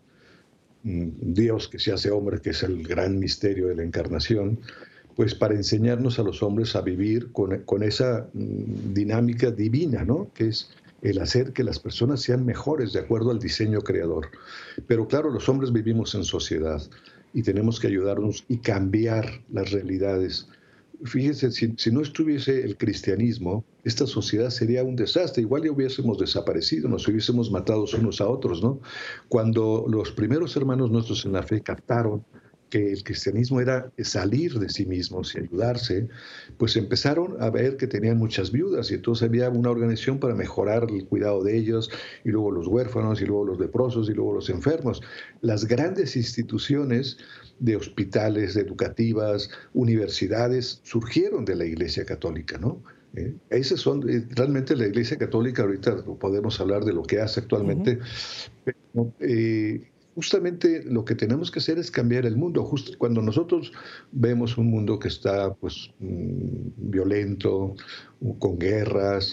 Dios que se hace hombre, que es el gran misterio de la encarnación, pues para enseñarnos a los hombres a vivir con, con esa mm, dinámica divina, ¿no? Que es el hacer que las personas sean mejores de acuerdo al diseño creador. Pero claro, los hombres vivimos en sociedad y tenemos que ayudarnos y cambiar las realidades. Fíjense, si, si no estuviese el cristianismo, esta sociedad sería un desastre. Igual ya hubiésemos desaparecido, nos hubiésemos matado unos a otros, ¿no? Cuando los primeros hermanos nuestros en la fe captaron que el cristianismo era salir de sí mismos y ayudarse, pues empezaron a ver que tenían muchas viudas y entonces había una organización para mejorar el cuidado de ellos, y luego los huérfanos, y luego los leprosos, y luego los enfermos. Las grandes instituciones de hospitales, de educativas, universidades, surgieron de la Iglesia Católica, ¿no? Eh, esas son, eh, realmente la Iglesia Católica, ahorita podemos hablar de lo que hace actualmente, uh-huh. pero, eh, justamente lo que tenemos que hacer es cambiar el mundo. Justo cuando nosotros vemos un mundo que está pues, mmm, violento, con guerras,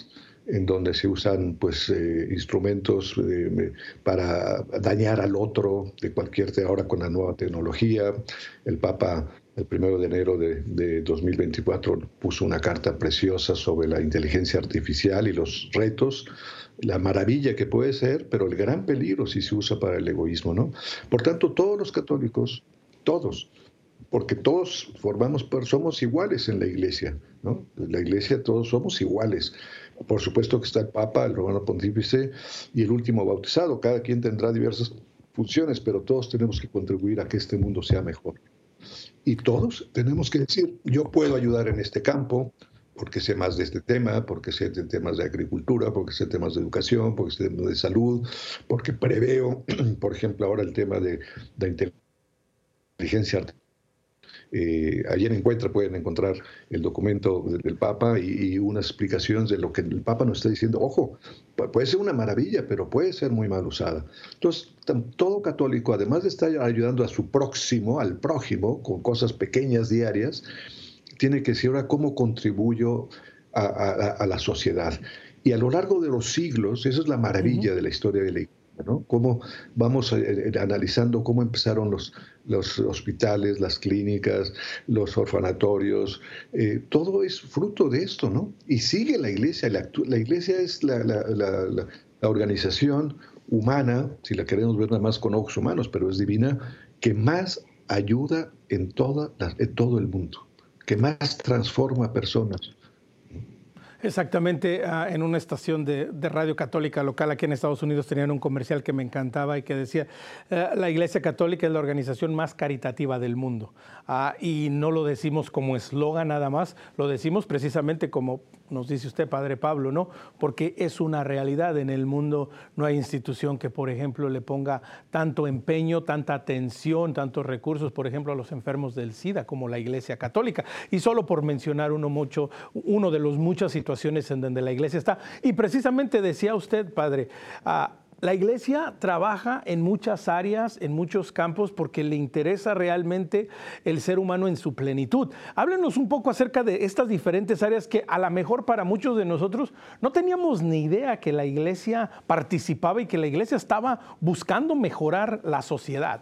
en donde se usan pues eh, instrumentos eh, para dañar al otro de cualquier ahora con la nueva tecnología. El Papa el primero de enero de, de dos mil veinticuatro puso una carta preciosa sobre la inteligencia artificial y los retos, la maravilla que puede ser, pero el gran peligro si se usa para el egoísmo, ¿no? Por tanto, todos los católicos, todos, porque todos formamos, somos iguales en la iglesia, ¿no? En la iglesia todos somos iguales. Por supuesto que está el Papa, el Romano Pontífice y el último bautizado. Cada quien tendrá diversas funciones, pero todos tenemos que contribuir a que este mundo sea mejor. Y todos tenemos que decir, yo puedo ayudar en este campo, porque sé más de este tema, porque sé de temas de agricultura, porque sé temas de educación, porque sé temas de salud, porque preveo, por ejemplo, ahora el tema de, de inteligencia artificial. Eh, allí en Encuentra pueden encontrar el documento del, del Papa y, y unas explicaciones de lo que el Papa nos está diciendo. Ojo, puede ser una maravilla, pero puede ser muy mal usada. Entonces, todo católico, además de estar ayudando a su próximo, al prójimo, con cosas pequeñas diarias, tiene que decir ahora cómo contribuyo a, a, a la sociedad. Y a lo largo de los siglos, esa es la maravilla uh-huh. de la historia de la Iglesia, ¿no? Cómo vamos eh, analizando cómo empezaron los, los hospitales, las clínicas, los orfanatorios, eh, todo es fruto de esto, ¿no? Y sigue la Iglesia, la, la Iglesia es la, la, la, la, la organización humana, si la queremos ver nada más con ojos humanos, pero es divina, que más ayuda en, toda la, en todo el mundo, que más transforma a personas. Exactamente, uh, en una estación de, de radio católica local aquí en Estados Unidos tenían un comercial que me encantaba y que decía, uh, la Iglesia Católica es la organización más caritativa del mundo. Uh, y no lo decimos como eslogan nada más, lo decimos precisamente como nos dice usted, Padre Pablo, ¿no? Porque es una realidad. En el mundo no hay institución que, por ejemplo, le ponga tanto empeño, tanta atención, tantos recursos, por ejemplo, a los enfermos del SIDA como la Iglesia Católica. Y solo por mencionar uno, mucho, uno de los muchas situaciones en donde la Iglesia está. Y precisamente decía usted, Padre, uh, la Iglesia trabaja en muchas áreas, en muchos campos, porque le interesa realmente el ser humano en su plenitud. Háblenos un poco acerca de estas diferentes áreas que a lo mejor para muchos de nosotros no teníamos ni idea que la Iglesia participaba y que la Iglesia estaba buscando mejorar la sociedad.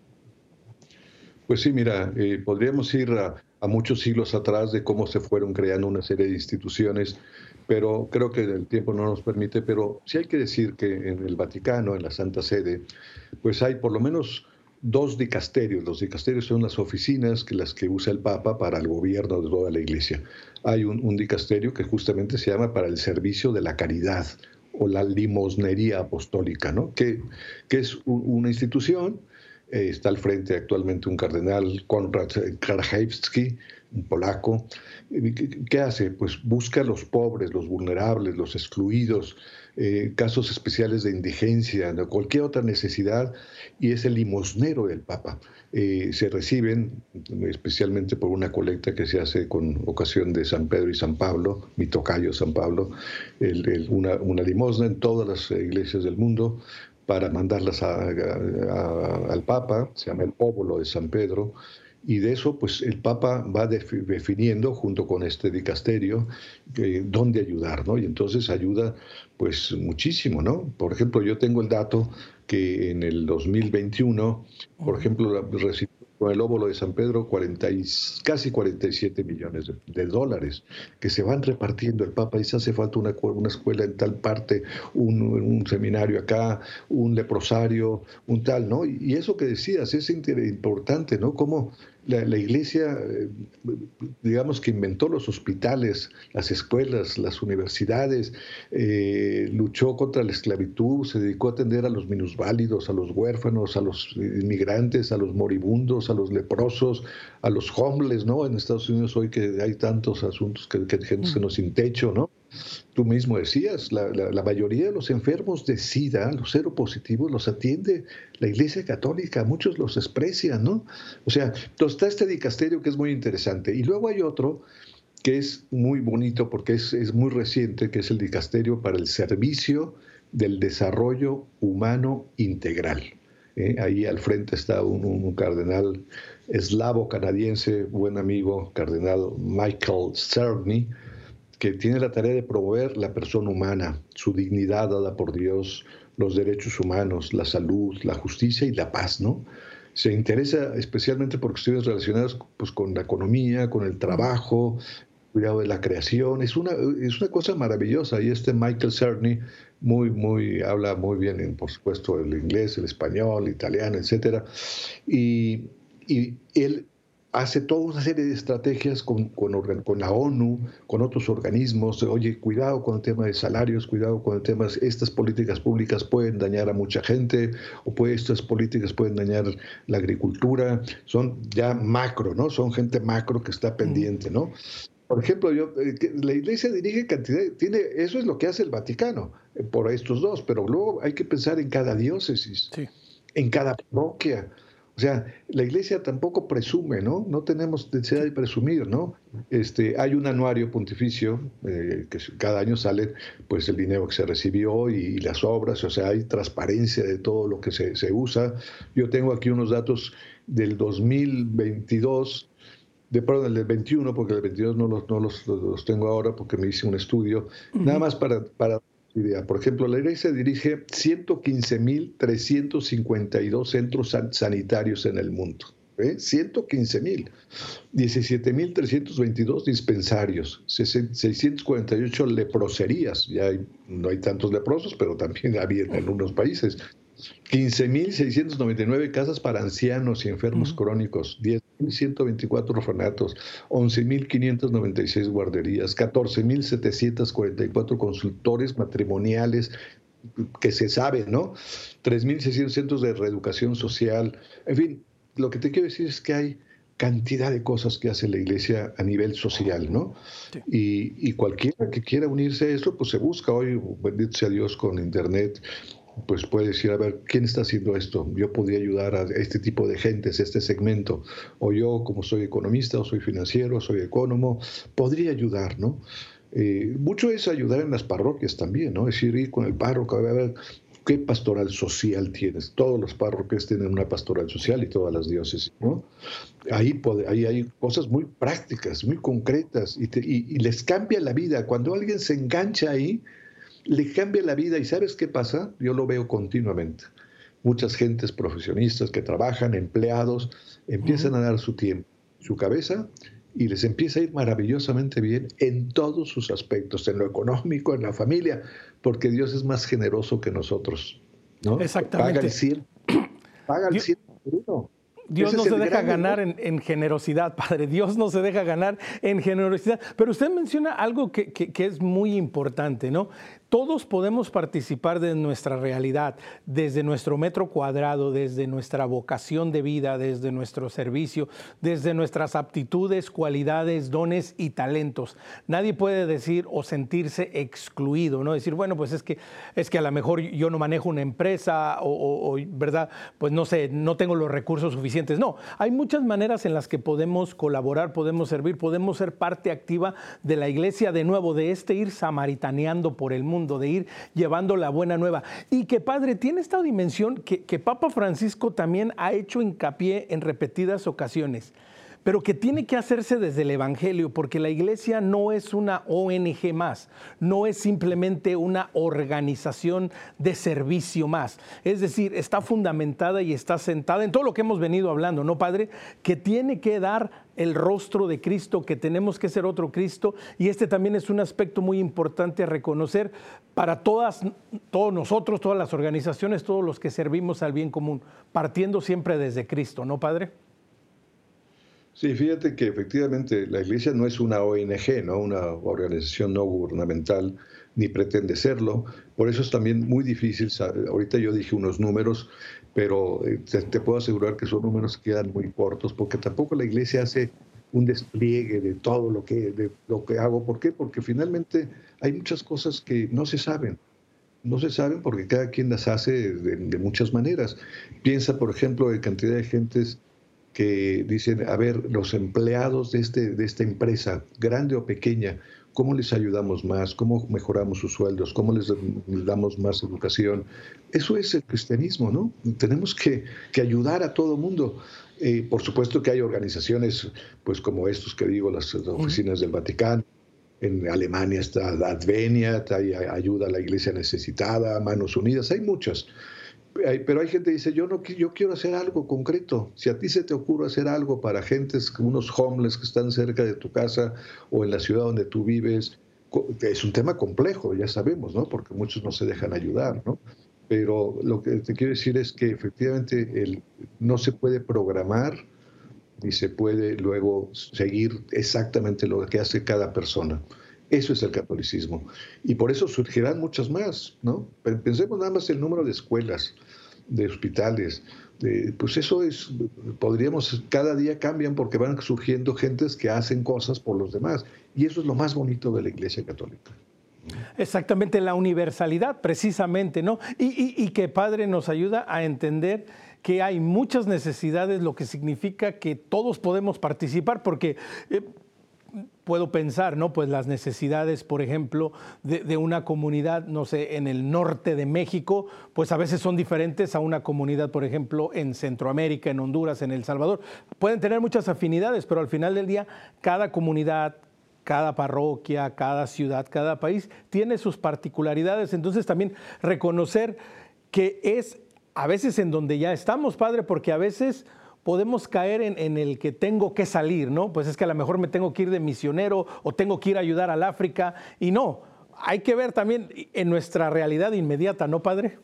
Pues sí, mira, eh, podríamos ir a, a muchos siglos atrás de cómo se fueron creando una serie de instituciones, pero creo que el tiempo no nos permite, pero sí hay que decir que en el Vaticano, en la Santa Sede, pues hay por lo menos dos dicasterios. Los dicasterios son las oficinas que las que usa el Papa para el gobierno de toda la Iglesia. Hay un, un dicasterio que justamente se llama para el servicio de la caridad o la limosnería apostólica, ¿no? Que, que es un, una institución. Eh, está al frente actualmente un cardenal, Konrad Krajewski, un polaco. ¿Qué hace? Pues busca a los pobres, los vulnerables, los excluidos, eh, casos especiales de indigencia, de cualquier otra necesidad, y es el limosnero del Papa. Eh, se reciben, especialmente por una colecta que se hace con ocasión de San Pedro y San Pablo, mi tocayo San Pablo, el, el, una, una limosna en todas las iglesias del mundo, para mandarlas a, a, a, al Papa, se llama el óbolo de San Pedro, y de eso pues el Papa va definiendo junto con este dicasterio eh, dónde ayudar, ¿no? Y entonces ayuda pues muchísimo, ¿no? Por ejemplo, yo tengo el dato que en el dos mil veintiuno, por ejemplo, recibió con el óbolo de San Pedro cuarenta y, casi cuarenta y siete millones de, de dólares que se van repartiendo. El Papa dice, hace falta una, una escuela en tal parte, un, un seminario acá, un leprosario, un tal, ¿no? Y, y eso que decías es importante, ¿no? Cómo la, la Iglesia, eh, digamos que inventó los hospitales, las escuelas, las universidades, eh, luchó contra la esclavitud, se dedicó a atender a los minusválidos, a los huérfanos, a los inmigrantes, a los moribundos, a los leprosos, a los homeless, ¿no? En Estados Unidos hoy que hay tantos asuntos que, que gente se nos sin techo, ¿no? Tú mismo decías, la, la, la mayoría de los enfermos de SIDA, los seropositivos, los atiende la Iglesia Católica, muchos los desprecian, ¿no? O sea, entonces está este dicasterio que es muy interesante. Y luego hay otro que es muy bonito porque es, es muy reciente, que es el dicasterio para el servicio del desarrollo humano integral. ¿Eh? Ahí al frente está un, un cardenal eslavo canadiense, buen amigo, cardenal Michael Cerny, que tiene la tarea de promover la persona humana, su dignidad dada por Dios, los derechos humanos, la salud, la justicia y la paz, ¿no? Se interesa especialmente por cuestiones relacionadas pues, con la economía, con el trabajo, cuidado de la creación. Es una, es una cosa maravillosa. Y este Michael Cerny muy, muy, habla muy bien, en, por supuesto, el inglés, el español, el italiano, etcétera. Y, y él hace toda una serie de estrategias con, con, con la ONU, con otros organismos. Oye, cuidado con el tema de salarios, cuidado con el tema de estas políticas públicas pueden dañar a mucha gente, o pues estas políticas pueden dañar la agricultura. Son ya macro, ¿no? Son gente macro que está pendiente, ¿no? Por ejemplo, yo, eh, la Iglesia dirige cantidad, tiene, eso es lo que hace el Vaticano, eh, por estos dos, pero luego hay que pensar en cada diócesis, sí, en cada parroquia. O sea, la Iglesia tampoco presume, ¿no? No tenemos necesidad de presumir, ¿no? Este, hay un anuario pontificio eh, que cada año sale, pues, el dinero que se recibió y, y las obras, o sea, hay transparencia de todo lo que se, se usa. Yo tengo aquí unos datos del dos mil veintidós, de, perdón, del veintiuno, porque el veintidós no los, no los, los tengo ahora porque me hice un estudio, uh-huh. Nada más para... para idea. Por ejemplo, la Iglesia dirige ciento quince mil trescientos cincuenta y dos centros san sanitarios en el mundo. ¿eh? ciento quince mil. diecisiete mil trescientos veintidós dispensarios. seiscientas cuarenta y ocho leproserías. Ya hay, no hay tantos leprosos, pero también había en algunos países. quince mil seiscientas noventa y nueve casas para ancianos y enfermos uh-huh. crónicos, diez mil ciento veinticuatro orfanatos, once mil quinientas noventa y seis guarderías, catorce mil setecientos cuarenta y cuatro consultores matrimoniales, que se sabe, ¿no? tres mil seiscientos centros de reeducación social. En fin, lo que te quiero decir es que hay cantidad de cosas que hace la Iglesia a nivel social, ¿no? Sí. Y, y cualquiera que quiera unirse a eso, pues se busca hoy, bendito sea Dios, con Internet, pues puede decir, a ver, ¿quién está haciendo esto? Yo podría ayudar a este tipo de gentes, a este segmento. O yo, como soy economista, o soy financiero, soy ecónomo, podría ayudar, ¿no? Eh, mucho es ayudar en las parroquias también, ¿no? Es decir, ir con el párroco, a ver, ¿qué pastoral social tienes? Todos los párrocos tienen una pastoral social y todas las diócesis, ¿no? Ahí, puede, ahí hay cosas muy prácticas, muy concretas, y, te, y, y les cambia la vida. Cuando alguien se engancha ahí, le cambia la vida. ¿Y sabes qué pasa? Yo lo veo continuamente. Muchas gentes profesionistas que trabajan, empleados, empiezan uh-huh. a dar su tiempo, su cabeza, y les empieza a ir maravillosamente bien en todos sus aspectos, en lo económico, en la familia, porque Dios es más generoso que nosotros, ¿no? Exactamente. Paga el cien, paga el cien por uno. Dios no se deja ganar en, en generosidad, Padre. Dios no se deja ganar en generosidad. Pero usted menciona algo que, que, que es muy importante, ¿no? Todos podemos participar de nuestra realidad, desde nuestro metro cuadrado, desde nuestra vocación de vida, desde nuestro servicio, desde nuestras aptitudes, cualidades, dones y talentos. Nadie puede decir o sentirse excluido, ¿no? Decir, bueno, pues es que, es que a lo mejor yo no manejo una empresa o, o, o, ¿verdad? Pues no sé, no tengo los recursos suficientes. No, hay muchas maneras en las que podemos colaborar, podemos servir, podemos ser parte activa de la iglesia, de nuevo, de este ir samaritaneando por el mundo, de ir llevando la buena nueva. Y que, Padre, tiene esta dimensión que, que Papa Francisco también ha hecho hincapié en repetidas ocasiones, pero que tiene que hacerse desde el Evangelio, porque la iglesia no es una O N G más, no es simplemente una organización de servicio más. Es decir, está fundamentada y está sentada en todo lo que hemos venido hablando, ¿no, Padre? Que tiene que dar el rostro de Cristo, que tenemos que ser otro Cristo, y este también es un aspecto muy importante a reconocer para todas, todos nosotros, todas las organizaciones, todos los que servimos al bien común, partiendo siempre desde Cristo, ¿no, Padre? Sí, fíjate que efectivamente la Iglesia no es una O N G, ¿no? Una organización no gubernamental, ni pretende serlo. Por eso es también muy difícil. Ahorita yo dije unos números, pero te, te puedo asegurar que esos números quedan muy cortos, porque tampoco la Iglesia hace un despliegue de todo lo que, de lo que hago. ¿Por qué? Porque finalmente hay muchas cosas que no se saben. No se saben porque cada quien las hace de, de muchas maneras. Piensa, por ejemplo, en cantidad de gentes que dicen, a ver, los empleados de, este, de esta empresa, grande o pequeña, ¿cómo les ayudamos más? ¿Cómo mejoramos sus sueldos? ¿Cómo les damos más educación? Eso es el cristianismo, ¿no? Tenemos que, que ayudar a todo mundo. Eh, por supuesto que hay organizaciones, pues como estos que digo, las oficinas del Vaticano, en Alemania está Advenia, hay ayuda a la iglesia necesitada, Manos Unidas, hay muchas. Pero hay gente que dice, yo, no, yo quiero hacer algo concreto. Si a ti se te ocurre hacer algo para gentes, unos homeless que están cerca de tu casa o en la ciudad donde tú vives, es un tema complejo, ya sabemos, ¿no? Porque muchos no se dejan ayudar, ¿no? Pero lo que te quiero decir es que efectivamente el, no se puede programar ni se puede luego seguir exactamente lo que hace cada persona. Eso es el catolicismo. Y por eso surgirán muchas más, ¿no? Pensemos nada más el número de escuelas, de hospitales. De, pues eso es, podríamos, cada día cambian porque van surgiendo gentes que hacen cosas por los demás. Y eso es lo más bonito de la Iglesia Católica. Exactamente, la universalidad, precisamente, ¿no? Y, y, y que Padre nos ayuda a entender que hay muchas necesidades, lo que significa que todos podemos participar, porque eh, puedo pensar, ¿no? Pues las necesidades, por ejemplo, de, de una comunidad, no sé, en el norte de México, pues a veces son diferentes a una comunidad, por ejemplo, en Centroamérica, en Honduras, en El Salvador. Pueden tener muchas afinidades, pero al final del día, cada comunidad, cada parroquia, cada ciudad, cada país tiene sus particularidades. Entonces también reconocer que es a veces en donde ya estamos, Padre, porque a veces podemos caer en, en el que tengo que salir, ¿no? Pues es que a lo mejor me tengo que ir de misionero o tengo que ir a ayudar al África. Y no, hay que ver también en nuestra realidad inmediata, ¿no, Padre?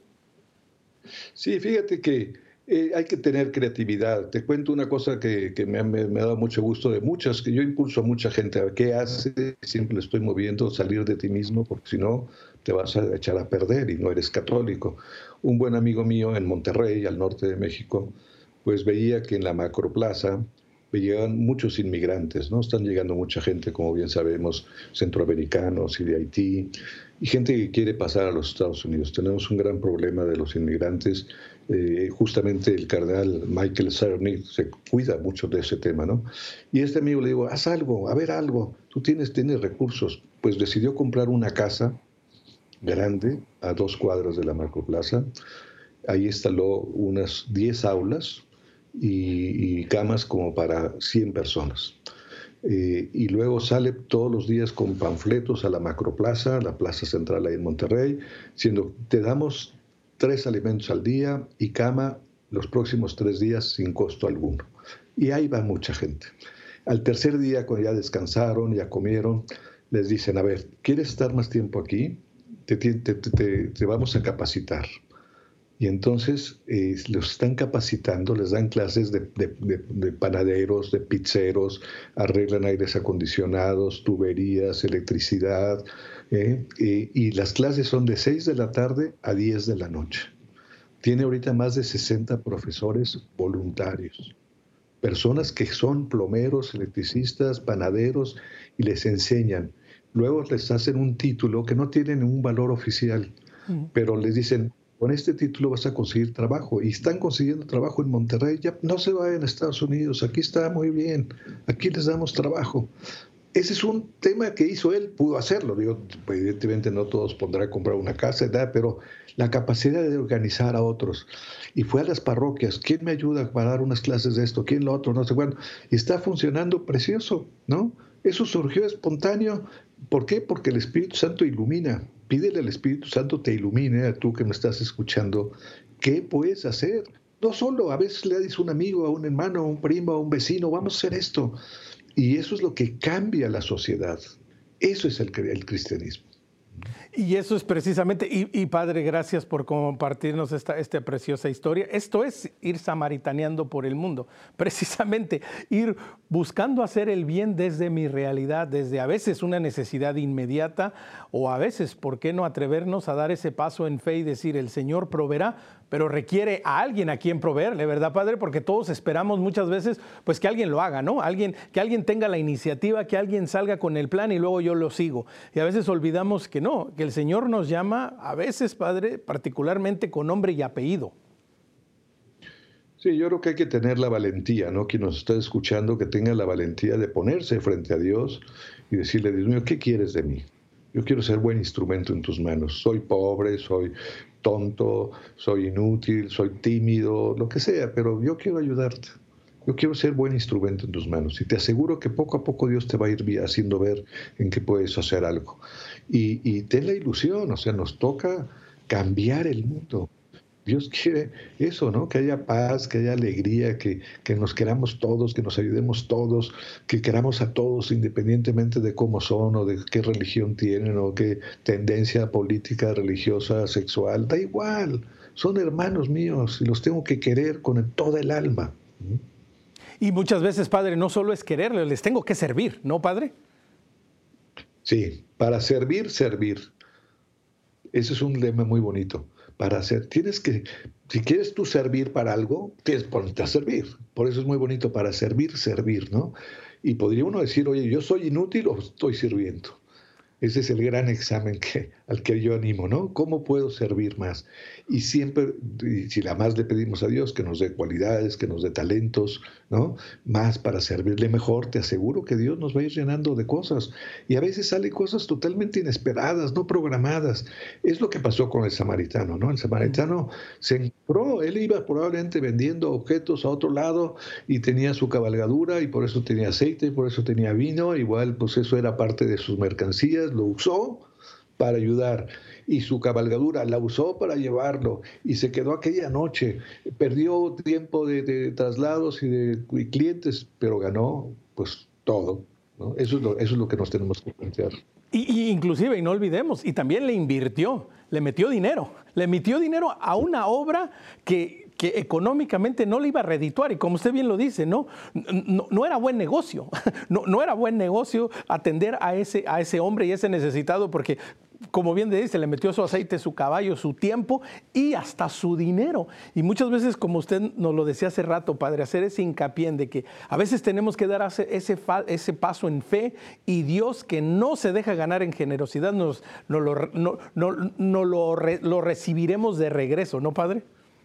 Sí, fíjate que eh, hay que tener creatividad. Te cuento una cosa que, que me, me, me ha dado mucho gusto de muchas, que yo impulso a mucha gente a ver qué hace, siempre le estoy moviendo, salir de ti mismo, porque si no te vas a echar a perder y no eres católico. Un buen amigo mío en Monterrey, al norte de México, pues veía que en la macroplaza llegan muchos inmigrantes, ¿no? Están llegando mucha gente, como bien sabemos, centroamericanos y de Haití, y gente que quiere pasar a los Estados Unidos. Tenemos un gran problema de los inmigrantes. Eh, justamente el cardenal Michael Cerny se cuida mucho de ese tema, ¿no? Y a este amigo le digo, haz algo, a ver algo, tú tienes, tienes recursos. Pues decidió comprar una casa grande a dos cuadras de la macroplaza. Ahí instaló unas diez aulas y, y camas como para cien personas. Eh, y luego sale todos los días con panfletos a la macroplaza, la plaza central ahí en Monterrey, diciendo, te damos tres alimentos al día y cama los próximos tres días sin costo alguno. Y ahí va mucha gente. Al tercer día, cuando ya descansaron, ya comieron, les dicen, a ver, ¿quieres estar más tiempo aquí? Te, te, te, te vamos a capacitar. Y entonces eh, los están capacitando, les dan clases de, de, de, de panaderos, de pizzeros, arreglan aires acondicionados, tuberías, electricidad, eh, eh, y las clases son de seis de la tarde a diez de la noche. Tiene ahorita más de sesenta profesores voluntarios, personas que son plomeros, electricistas, panaderos, y les enseñan. Luego les hacen un título que no tiene ningún valor oficial, mm. pero les dicen, con este título vas a conseguir trabajo. Y están consiguiendo trabajo en Monterrey. Ya no se vayan a Estados Unidos, aquí está muy bien, aquí les damos trabajo. Ese es un tema que hizo él, pudo hacerlo. Digo, evidentemente no todos podrán comprar una casa, ¿verdad? Pero la capacidad de organizar a otros. Y fue a las parroquias, ¿quién me ayuda para dar unas clases de esto? ¿Quién lo otro? No sé cuándo. Y está funcionando precioso, ¿no? Eso surgió espontáneo. ¿Por qué? Porque el Espíritu Santo ilumina. Pídele al Espíritu Santo te ilumine, a tú que me estás escuchando, ¿qué puedes hacer? No solo, a veces le dices a un amigo, a un hermano, a un primo, a un vecino, vamos a hacer esto. Y eso es lo que cambia la sociedad. Eso es el, el cristianismo. Y eso es precisamente, y, y Padre, gracias por compartirnos esta, esta preciosa historia. Esto es ir samaritaneando por el mundo, precisamente ir buscando hacer el bien desde mi realidad, desde a veces una necesidad inmediata o a veces, ¿por qué no atrevernos a dar ese paso en fe y decir el Señor proveerá? Pero requiere a alguien a quien proveerle, ¿verdad, Padre? Porque todos esperamos muchas veces pues que alguien lo haga, ¿no? Alguien, que alguien tenga la iniciativa, que alguien salga con el plan y luego yo lo sigo. Y a veces olvidamos que no, que el Señor nos llama a veces, Padre, particularmente con nombre y apellido. Sí, yo creo que hay que tener la valentía, ¿no? Quien nos está escuchando, que tenga la valentía de ponerse frente a Dios y decirle, Dios mío, ¿qué quieres de mí? Yo quiero ser buen instrumento en tus manos. Soy pobre, soy tonto, soy inútil, soy tímido, lo que sea, pero yo quiero ayudarte. yo quiero ser buen instrumento en tus manos. Y te aseguro que poco a poco Dios te va a ir haciendo ver en qué puedes hacer algo. Y, y ten la ilusión, o sea, nos toca cambiar el mundo. Dios quiere eso, ¿no? Que haya paz, que haya alegría, que, que nos queramos todos, que nos ayudemos todos, que queramos a todos independientemente de cómo son o de qué religión tienen o qué tendencia política, religiosa, sexual. Da igual, son hermanos míos y los tengo que querer con toda el alma. Y muchas veces, Padre, no solo es quererles, les tengo que servir, ¿no, Padre? Sí, para servir, servir. Ese es un lema muy bonito. Para hacer, tienes que, si quieres tú servir para algo, tienes que ponerte a servir. Por eso es muy bonito, para servir, servir, ¿no? Y podría uno decir, oye, ¿yo soy inútil o estoy sirviendo? Ese es el gran examen que, al que yo animo, ¿no? ¿Cómo puedo servir más? Y siempre, y si la más le pedimos a Dios, que nos dé cualidades, que nos dé talentos, ¿no? Más para servirle mejor, te aseguro que Dios nos va a ir llenando de cosas. Y a veces salen cosas totalmente inesperadas, no programadas. Es lo que pasó con el samaritano, ¿no? El samaritano se encontró, él iba probablemente vendiendo objetos a otro lado y tenía su cabalgadura y por eso tenía aceite, y por eso tenía vino. Igual, pues eso era parte de sus mercancías, lo usó para ayudar y su cabalgadura la usó para llevarlo y se quedó aquella noche, perdió tiempo de, de traslados y de y clientes, pero ganó pues todo, ¿no? Eso es lo, eso es lo que nos tenemos que plantear. Y, y inclusive, y no olvidemos, y también le invirtió, le metió dinero, le metió dinero a una obra que, que económicamente no le iba a redituar. Y como usted bien lo dice, no, no, no era buen negocio, no, no era buen negocio atender a ese, a ese hombre y ese necesitado, porque como bien dice, le metió su aceite, su caballo, su tiempo y hasta su dinero. Y muchas veces, como usted nos lo decía hace rato, Padre, hacer ese hincapié en de que a veces tenemos que dar ese, ese, ese paso en fe, y Dios, que no se deja ganar en generosidad, nos, nos lo, no, no, no lo, re, lo recibiremos de regreso, ¿no, Padre?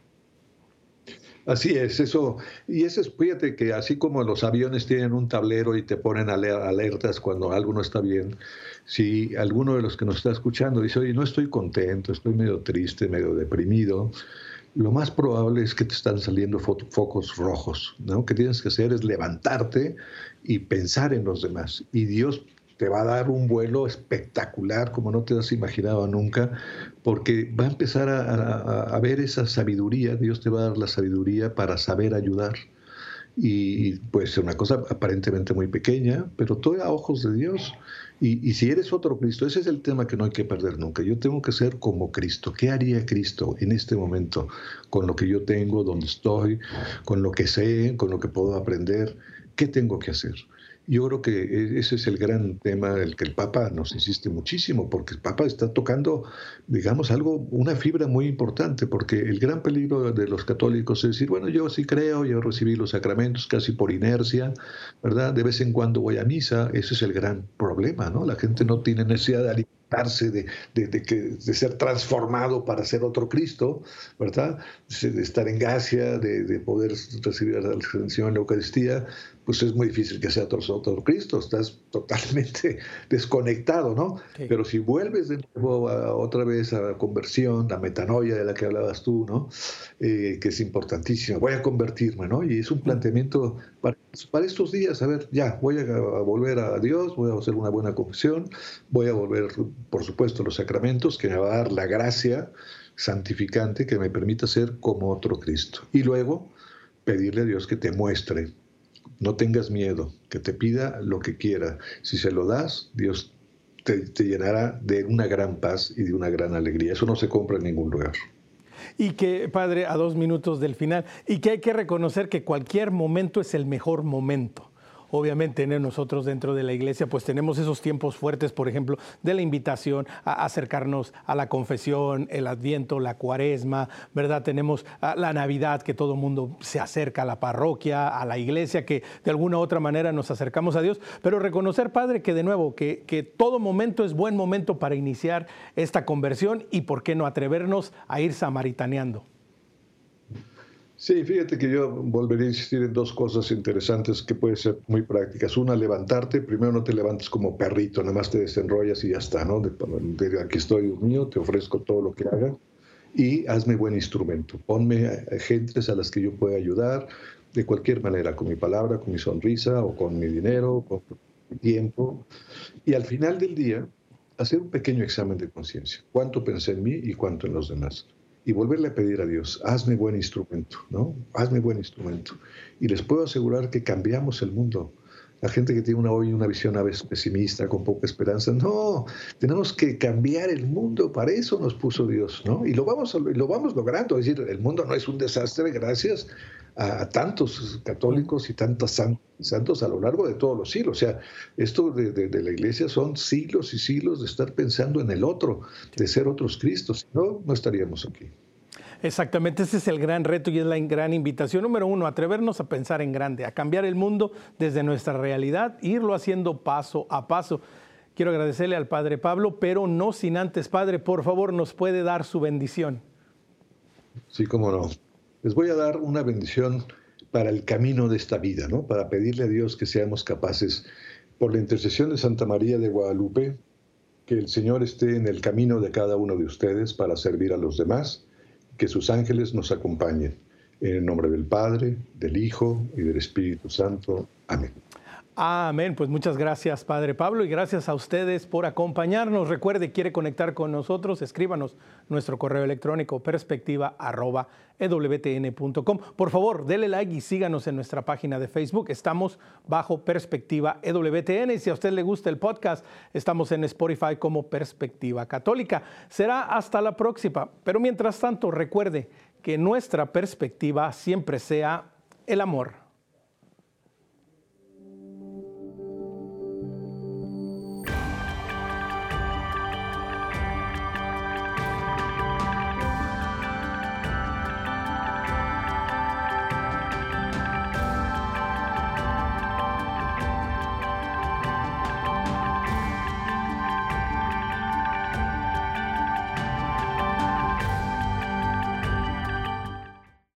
Así es, eso, y eso es, fíjate que así como los aviones tienen un tablero y te ponen alertas cuando algo no está bien, si alguno de los que nos está escuchando dice, oye, no estoy contento, estoy medio triste, medio deprimido, lo más probable es que te están saliendo fo focos rojos, ¿no? Lo que tienes que hacer es levantarte y pensar en los demás, y Dios te va a dar un vuelo espectacular como no te has imaginado nunca, porque va a empezar a, a, a ver esa sabiduría. Dios te va a dar la sabiduría para saber ayudar. Y puede ser una cosa aparentemente muy pequeña, pero todo a ojos de Dios. Y, y si eres otro Cristo, ese es el tema que no hay que perder nunca. Yo tengo que ser como Cristo. ¿Qué haría Cristo en este momento con lo que yo tengo, donde estoy, con lo que sé, con lo que puedo aprender? ¿Qué tengo que hacer? Yo creo que ese es el gran tema del que el Papa nos insiste muchísimo, porque el Papa está tocando, digamos, algo, una fibra muy importante, porque el gran peligro de los católicos es decir, bueno, yo sí creo, yo recibí los sacramentos casi por inercia, ¿verdad? De vez en cuando voy a misa, ese es el gran problema, ¿no? La gente no tiene necesidad de alimentarse, de, de, de, que, de ser transformado para ser otro Cristo, ¿verdad? De estar en gracia, de, de poder recibir la Señor en la Eucaristía, pues es muy difícil que sea otro, otro Cristo, estás totalmente desconectado, ¿no? Sí. Pero si vuelves de nuevo a, otra vez a la conversión, la metanoia de la que hablabas tú, ¿no? Eh, que es importantísima, voy a convertirme, ¿no? Y es un planteamiento para, para estos días, a ver, ya, voy a, a volver a Dios, voy a hacer una buena confesión, voy a volver, por supuesto, a los sacramentos, que me va a dar la gracia santificante que me permita ser como otro Cristo. Y luego, pedirle a Dios que te muestre. No tengas miedo, que te pida lo que quiera. Si se lo das, Dios te, te llenará de una gran paz y de una gran alegría. Eso no se compra en ningún lugar. Y que, Padre, a dos minutos del final, y que hay que reconocer que cualquier momento es el mejor momento. Obviamente nosotros dentro de la iglesia pues tenemos esos tiempos fuertes, por ejemplo, de la invitación a acercarnos a la confesión, el Adviento, la Cuaresma, ¿verdad? Tenemos la Navidad, que todo el mundo se acerca a la parroquia, a la iglesia, que de alguna u otra manera nos acercamos a Dios, pero reconocer, Padre, que de nuevo, que, que todo momento es buen momento para iniciar esta conversión y por qué no atrevernos a ir samaritaneando. Sí, fíjate que yo volvería a insistir en dos cosas interesantes que pueden ser muy prácticas. Una, levantarte. Primero, no te levantes como perrito, nada más te desenrollas y ya está, ¿no? De, de, aquí estoy, Dios mío, te ofrezco todo lo que haga y hazme buen instrumento. Ponme a gentes a las que yo pueda ayudar, de cualquier manera, con mi palabra, con mi sonrisa o con mi dinero, con mi tiempo. Y al final del día, hacer un pequeño examen de conciencia. ¿Cuánto pensé en mí y cuánto en los demás? Y volverle a pedir a Dios, hazme buen instrumento, ¿no? Hazme buen instrumento. Y les puedo asegurar que cambiamos el mundo. La gente que tiene una, hoy una visión a veces pesimista, con poca esperanza, no, tenemos que cambiar el mundo, para eso nos puso Dios, ¿no? Y lo vamos, lo vamos logrando, es decir, el mundo no es un desastre gracias a, a tantos católicos y tantos san, santos a lo largo de todos los siglos. O sea, esto de, de, de la iglesia son siglos y siglos de estar pensando en el otro, de ser otros Cristos, si no, no estaríamos aquí. Exactamente, ese es el gran reto y es la gran invitación. Número uno, atrevernos a pensar en grande, a cambiar el mundo desde nuestra realidad, irlo haciendo paso a paso. Quiero agradecerle al Padre Pablo, pero no sin antes, Padre, por favor, nos puede dar su bendición. Sí, cómo no. Les voy a dar una bendición para el camino de esta vida, ¿no? Para pedirle a Dios que seamos capaces, por la intercesión de Santa María de Guadalupe, que el Señor esté en el camino de cada uno de ustedes para servir a los demás, que sus ángeles nos acompañen. En el nombre del Padre, del Hijo y del Espíritu Santo. Amén. Amén. Pues muchas gracias, Padre Pablo, y gracias a ustedes por acompañarnos. Recuerde, quiere conectar con nosotros, escríbanos nuestro correo electrónico perspectiva arroba e w t n punto com. Por favor, dele like y síganos en nuestra página de Facebook. Estamos bajo Perspectiva E W T N. Y si a usted le gusta el podcast, estamos en Spotify como Perspectiva Católica. Será hasta la próxima. Pero mientras tanto, recuerde que nuestra perspectiva siempre sea el amor.